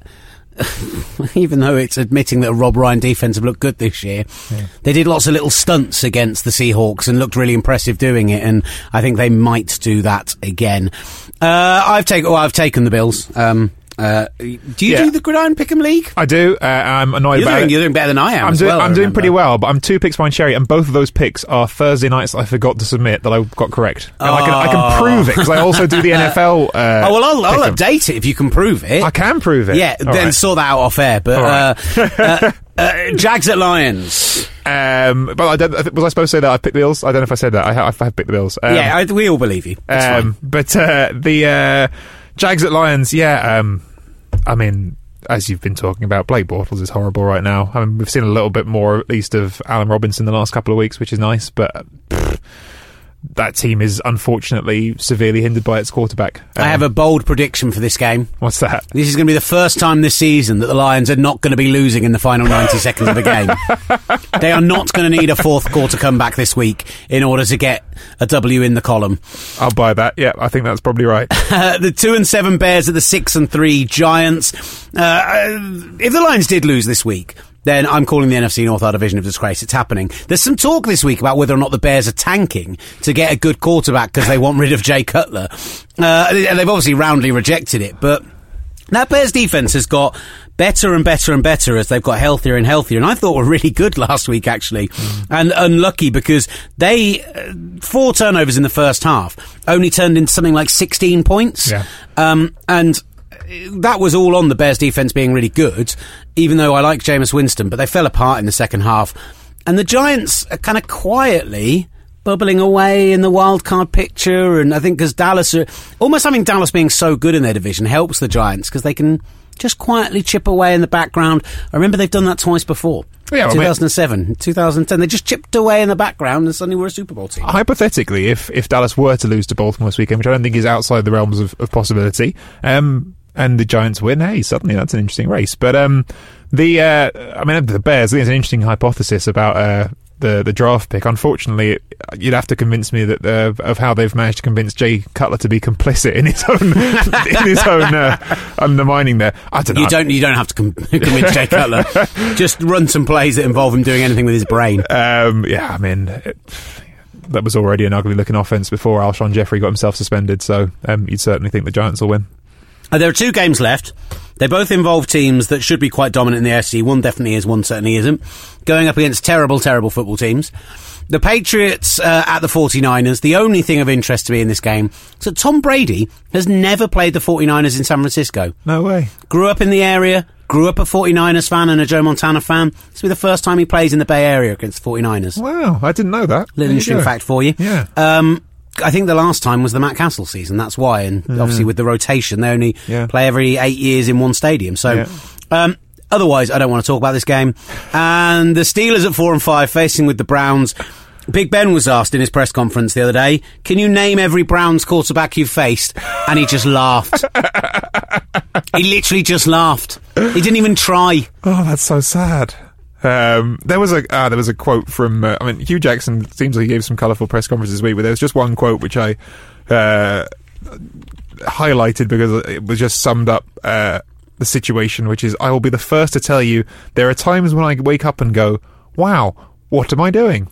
even though it's admitting that a Rob Ryan defence have looked good this year, yeah. they did lots of little stunts against the Seahawks and looked really impressive doing it, and I think they might do that again. Uh, I've taken, well, I've taken the Bills. Um, uh, do you yeah. do the Gridiron Pick'em League? I do. Uh, I'm annoyed you're about doing, it. You're doing better than I am. I'm, as do, well, I'm doing pretty well, but I'm two picks behind Sherry, and both of those picks are Thursday nights I forgot to submit that I got correct. And oh. I, can, I can prove it because I also do the N F L. Uh, oh well, I'll, I'll update it if you can prove it. I can prove it. Yeah, All then right. sort that out off air. But right. uh, uh, uh, Jags at Lions. Um, but I don't, was I supposed to say that I picked the Bills? I don't know if I said that. I, I have picked the Bills. Um, yeah, I, we all believe you. That's um, fine. But uh, the uh, Jags at Lions, yeah. Um, I mean, as you've been talking about, Blake Bortles is horrible right now. I mean, we've seen a little bit more, at least, of Allen Robinson the last couple of weeks, which is nice, but pff, that team is unfortunately severely hindered by its quarterback. Um, I have a bold prediction for this game. What's that? This is going to be the first time this season that the Lions are not going to be losing in the final ninety seconds of the game. They are not going to need a fourth quarter comeback this week in order to get a W in the column. I'll buy that. Yeah, I think that's probably right. Uh, the two and seven Bears are the six and three Giants. Uh, if the Lions did lose this week, then I'm calling the N F C North our division of disgrace. It's happening. There's some talk this week about whether or not the Bears are tanking to get a good quarterback because they want rid of Jay Cutler. Uh, they've obviously roundly rejected it, but that Bears defence has got better and better and better as they've got healthier and healthier, and I thought were really good last week, actually. Mm. And unlucky because they, uh, four turnovers in the first half, only turned into something like sixteen points. Yeah. Um, and that was all on the Bears defence being really good, even though I like Jameis Winston, but they fell apart in the second half. And the Giants are kind of quietly bubbling away in the wild card picture, and I think because Dallas are almost having Dallas being so good in their division helps the Giants because they can just quietly chip away in the background. I remember they've done that twice before. Yeah, well, two thousand seven, two thousand ten. They just chipped away in the background and suddenly we're a Super Bowl team. Hypothetically, if, if Dallas were to lose to Baltimore this weekend, which I don't think is outside the realms of, of possibility, um, and the Giants win, hey, suddenly that's an interesting race. But um, the uh, I mean, the Bears, I think it's an interesting hypothesis about uh, the the draft pick. Unfortunately, you'd have to convince me that uh, of how they've managed to convince Jay Cutler to be complicit in his own in his own uh, undermining there. I don't know. You don't you don't have to com- convince Jay Cutler. Just run some plays that involve him doing anything with his brain. Um, yeah, I mean. It, that was already an ugly-looking offense before Alshon Jeffrey got himself suspended, so um, you'd certainly think the Giants will win. Uh, there are two games left. They both involve teams that should be quite dominant in the A F C. One definitely is, one certainly isn't. Going up against terrible, terrible football teams. The Patriots uh, at the forty-niners. The only thing of interest to me in this game is that Tom Brady has never played the forty-niners in San Francisco. No way. Grew up in the area, grew up a forty-niners fan and a Joe Montana fan. This will be the first time he plays in the Bay Area against the forty-niners. Wow, I didn't know that. Little interesting fact for you. Yeah. Um, I think the last time was the Matt Castle season. That's why. And mm. obviously with the rotation, they only yeah. play every eight years in one stadium. So, yeah. um, otherwise, I don't want to talk about this game. And the Steelers at four and five facing with the Browns. Big Ben was asked in his press conference the other day, can you name every Browns quarterback you've faced? And he just laughed. He literally just laughed. He didn't even try. Oh, that's so sad. Um, there was a uh, there was a quote from uh, I mean Hugh Jackson seems like he gave some colourful press conferences this week, but there was just one quote which I uh, highlighted because it was just summed up uh, the situation, which is, I will be the first to tell you there are times when I wake up and go, wow, what am I doing?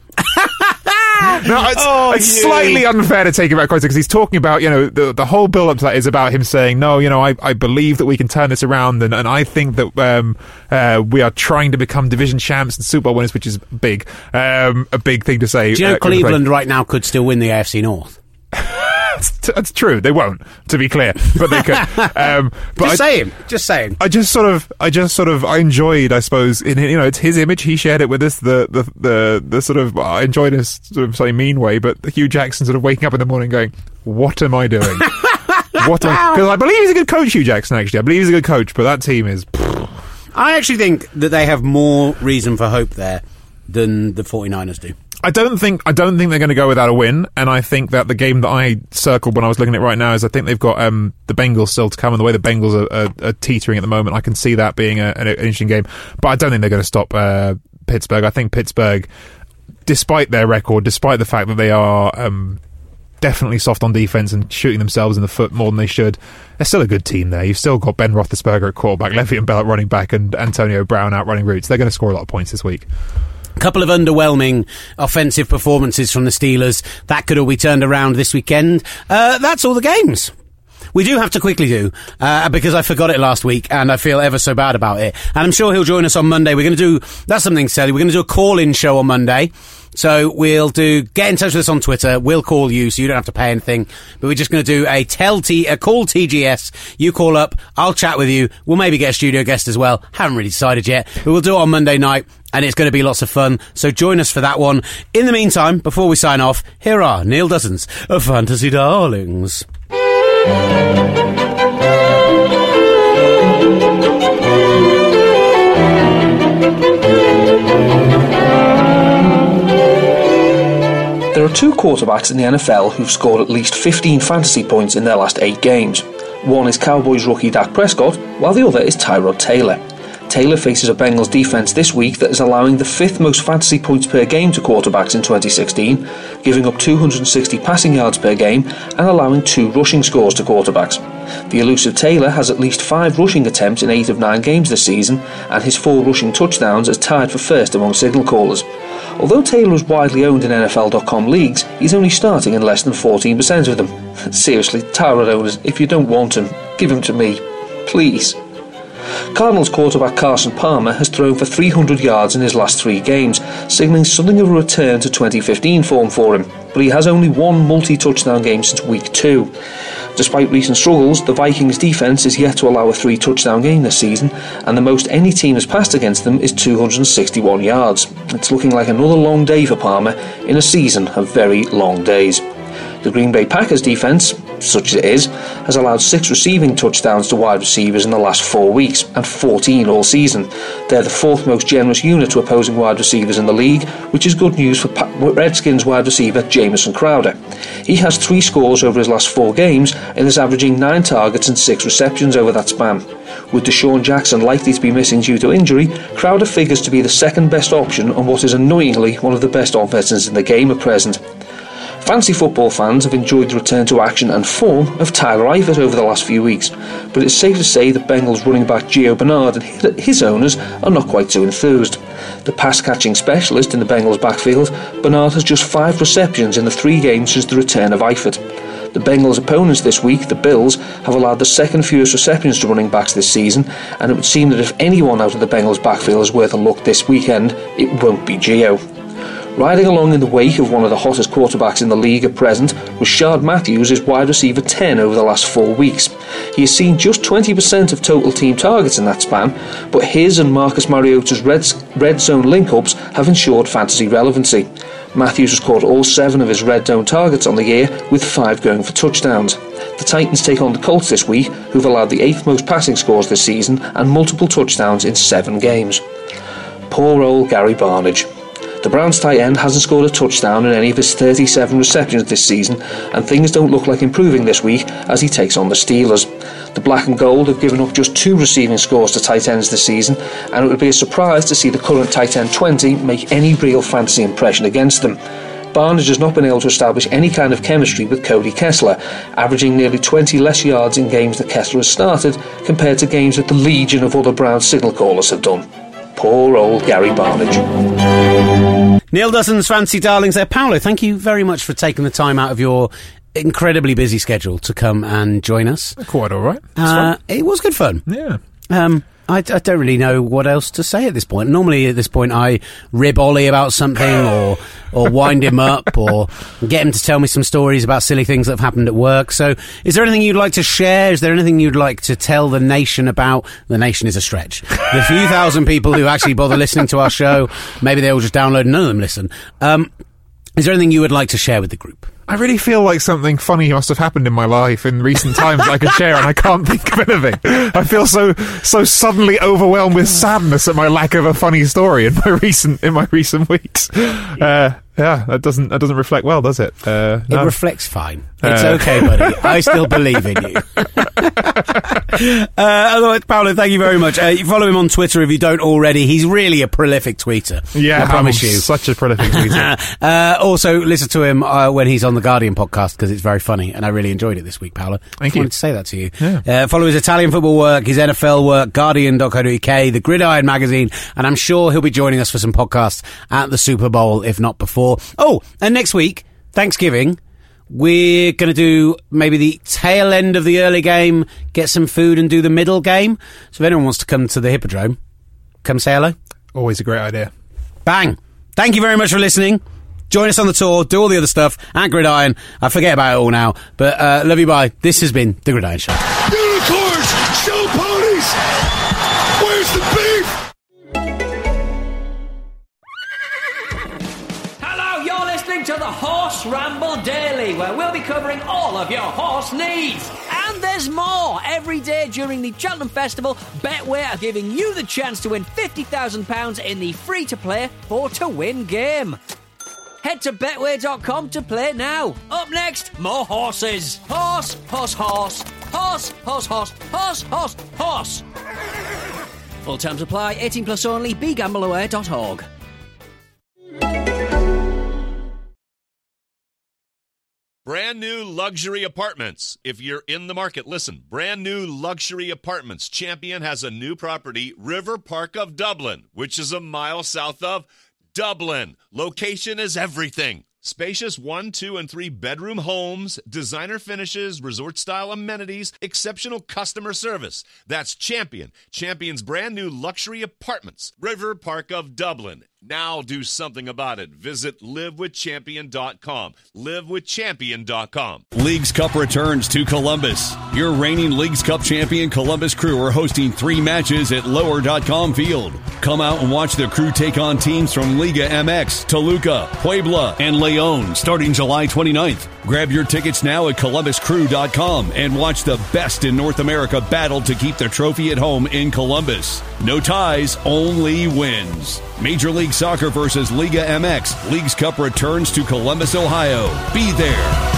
No, it's, oh, it's slightly unfair to take it back quite because he's talking about, you know, the the whole build up to that is about him saying, no, you know, I, I believe that we can turn this around, and, and I think that um, uh, we are trying to become division champs and Super Bowl winners, which is big, um, a big thing to say. Do you know uh, Cleveland right now could still win the A F C North? That's, that's true. They won't, to be clear, but they could. Um, but just I, saying, just saying. I just sort of, I just sort of, I enjoyed, I suppose, in you know, it's his image. He shared it with us. The the the, the sort of, I enjoyed in a sort of slightly mean way, but Hugh Jackson sort of waking up in the morning going, "What am I doing?" What? Because I believe he's a good coach, Hugh Jackson. Actually, I believe he's a good coach, but that team is. I actually think that they have more reason for hope there than the 49ers do. I don't think I don't think they're going to go without a win, and I think that the game that I circled when I was looking at it right now is I think they've got um, the Bengals still to come, and the way the Bengals are, are, are teetering at the moment, I can see that being a, an interesting game. But I don't think they're going to stop uh, Pittsburgh. I think Pittsburgh, despite their record, despite the fact that they are um, definitely soft on defense and shooting themselves in the foot more than they should, they're still a good team there. You've still got Ben Roethlisberger at quarterback, Le'Veon Bell at running back, and Antonio Brown out running routes. They're going to score a lot of points this week. A couple of underwhelming offensive performances from the Steelers. That could all be turned around this weekend. Uh, that's all the games. We do have to quickly do, uh, because I forgot it last week and I feel ever so bad about it. And I'm sure he'll join us on Monday. We're going to do, that's something silly, we're going to do a call-in show on Monday. So we'll do, get in touch with us on Twitter. We'll call you so you don't have to pay anything. But we're just going to do a tell T, a call T G S. You call up, I'll chat with you. We'll maybe get a studio guest as well. Haven't really decided yet. But we'll do it on Monday night and it's going to be lots of fun. So join us for that one. In the meantime, before we sign off, here are Neil Dutton's Fantasy Darlings. There are two quarterbacks in the N F L who've scored at least fifteen fantasy points in their last eight games. One is Cowboys rookie Dak Prescott, while the other is Tyrod Taylor. Taylor faces a Bengals defense this week that is allowing the fifth most fantasy points per game to quarterbacks in twenty sixteen, giving up two hundred sixty passing yards per game and allowing two rushing scores to quarterbacks. The elusive Taylor has at least five rushing attempts in eight of nine games this season, and his four rushing touchdowns is tied for first among signal callers. Although Taylor is widely owned in N F L dot com leagues, he's only starting in less than fourteen percent of them. Seriously, Tyrod owners, if you don't want him, give him to me. Please. Cardinals quarterback Carson Palmer has thrown for three hundred yards in his last three games, signalling something of a return to twenty fifteen form for him, but he has only one multi-touchdown game since week two. Despite recent struggles, the Vikings defense is yet to allow a three-touchdown game this season, and the most any team has passed against them is two hundred sixty-one yards. It's looking like another long day for Palmer in a season of very long days. The Green Bay Packers defense, such as it is, has allowed six receiving touchdowns to wide receivers in the last four weeks and fourteen all season. They're the fourth most generous unit to opposing wide receivers in the league, which is good news for Redskins wide receiver Jamison Crowder. He has three scores over his last four games and is averaging nine targets and six receptions over that span. With Deshaun Jackson likely to be missing due to injury, Crowder figures to be the second best option on what is annoyingly one of the best offenses in the game at present. Fantasy football fans have enjoyed the return to action and form of Tyler Eifert over the last few weeks, but it's safe to say that Bengals running back Gio Bernard and his owners are not quite so enthused. The pass-catching specialist in the Bengals backfield, Bernard has just five receptions in the three games since the return of Eifert. The Bengals' opponents this week, the Bills, have allowed the second fewest receptions to running backs this season, and it would seem that if anyone out of the Bengals backfield is worth a look this weekend, it won't be Gio. Riding along in the wake of one of the hottest quarterbacks in the league at present, Rashard Matthews is wide receiver ten over the last four weeks. He has seen just twenty percent of total team targets in that span, but his and Marcus Mariota's red, red zone link-ups have ensured fantasy relevancy. Matthews has caught all seven of his red zone targets on the year, with five going for touchdowns. The Titans take on the Colts this week, who've allowed the eighth most passing scores this season and multiple touchdowns in seven games. Poor old Gary Barnidge. The Browns tight end hasn't scored a touchdown in any of his thirty-seven receptions this season, and things don't look like improving this week as he takes on the Steelers. The Black and Gold have given up just two receiving scores to tight ends this season, and it would be a surprise to see the current tight end twenty make any real fantasy impression against them. Barnage has not been able to establish any kind of chemistry with Cody Kessler, averaging nearly twenty less yards in games that Kessler has started compared to games that the legion of other Browns signal callers have done. Poor old Gary Barnage. Neil Dutton's Fancy Darlings there. Paolo, thank you very much for taking the time out of your incredibly busy schedule to come and join us. Quite all right. Uh, it was good fun. Yeah. Um, I, I don't really know what else to say at this point. Normally at this point I rib Ollie about something or or wind him up or get him to tell me some stories about silly things that have happened at work. So is there anything you'd like to share? Is there anything you'd like to tell the nation about? The nation is a stretch. The few thousand people who actually bother listening to our show, maybe they all just download and none of them listen. Um, is there anything you would like to share with the group? I really feel like something funny must have happened in my life in recent times I could share, and I can't think of anything. I feel so so suddenly overwhelmed with sadness at my lack of a funny story in my recent in my recent weeks. Uh, yeah, that doesn't that doesn't reflect well, does it? Uh, no. It reflects fine. It's uh, okay, buddy. I still believe in you. uh, otherwise, Paolo, thank you very much. Uh, you follow him on Twitter if you don't already. He's really a prolific tweeter. Yeah, I promise I'm you. Such a prolific tweeter. uh, also, listen to him uh, when he's on the Guardian podcast because it's very funny, and I really enjoyed it this week, Paolo. Thank I you. wanted to say that to you. Yeah. Uh, follow his Italian football work, his N F L work, guardian dot co dot uk, the Gridiron magazine, and I'm sure he'll be joining us for some podcasts at the Super Bowl, if not before. Oh, and next week, Thanksgiving, we're going to do maybe the tail end of the early game, get some food and do the middle game. So if anyone wants to come to the Hippodrome, come say hello. Always a great idea. Bang. Thank you very much for listening. Join us on the tour, do all the other stuff at Gridiron. I forget about it all now, but uh, love you, bye. This has been The Gridiron Show. Unicorns! Show ponies! Where's the beef? Hello, you're listening to the Horse Ramble Daily, where we'll be covering all of your horse needs. And there's more. Every day during the Cheltenham Festival, Betway are giving you the chance to win fifty thousand pounds in the free-to-play four to win game. Head to betway dot com to play now. Up next, more horses. Horse, horse, horse. Horse, horse, horse. Horse, horse, horse. Full terms apply. eighteen plus only. be gamble aware dot org. Brand new luxury apartments. If you're in the market, listen. Brand new luxury apartments. Champion has a new property, River Park of Dublin, which is a mile south of Dublin. Location is everything. Spacious one, two, and three bedroom homes, designer finishes, resort-style amenities, exceptional customer service. That's Champion. Champion's brand new luxury apartments, River Park of Dublin. Now do something about it. Visit live with champion dot com. live with champion dot com. Leagues Cup returns to Columbus. Your reigning Leagues Cup champion Columbus Crew are hosting three matches at lower dot com field. Come out and watch the Crew take on teams from Liga M X, Toluca, Puebla, and Leon starting July twenty-ninth. Grab your tickets now at columbus crew dot com and watch the best in North America battle to keep the trophy at home in Columbus. No ties, only wins. Major League Soccer versus Liga M X. Leagues Cup returns to Columbus, Ohio. Be there.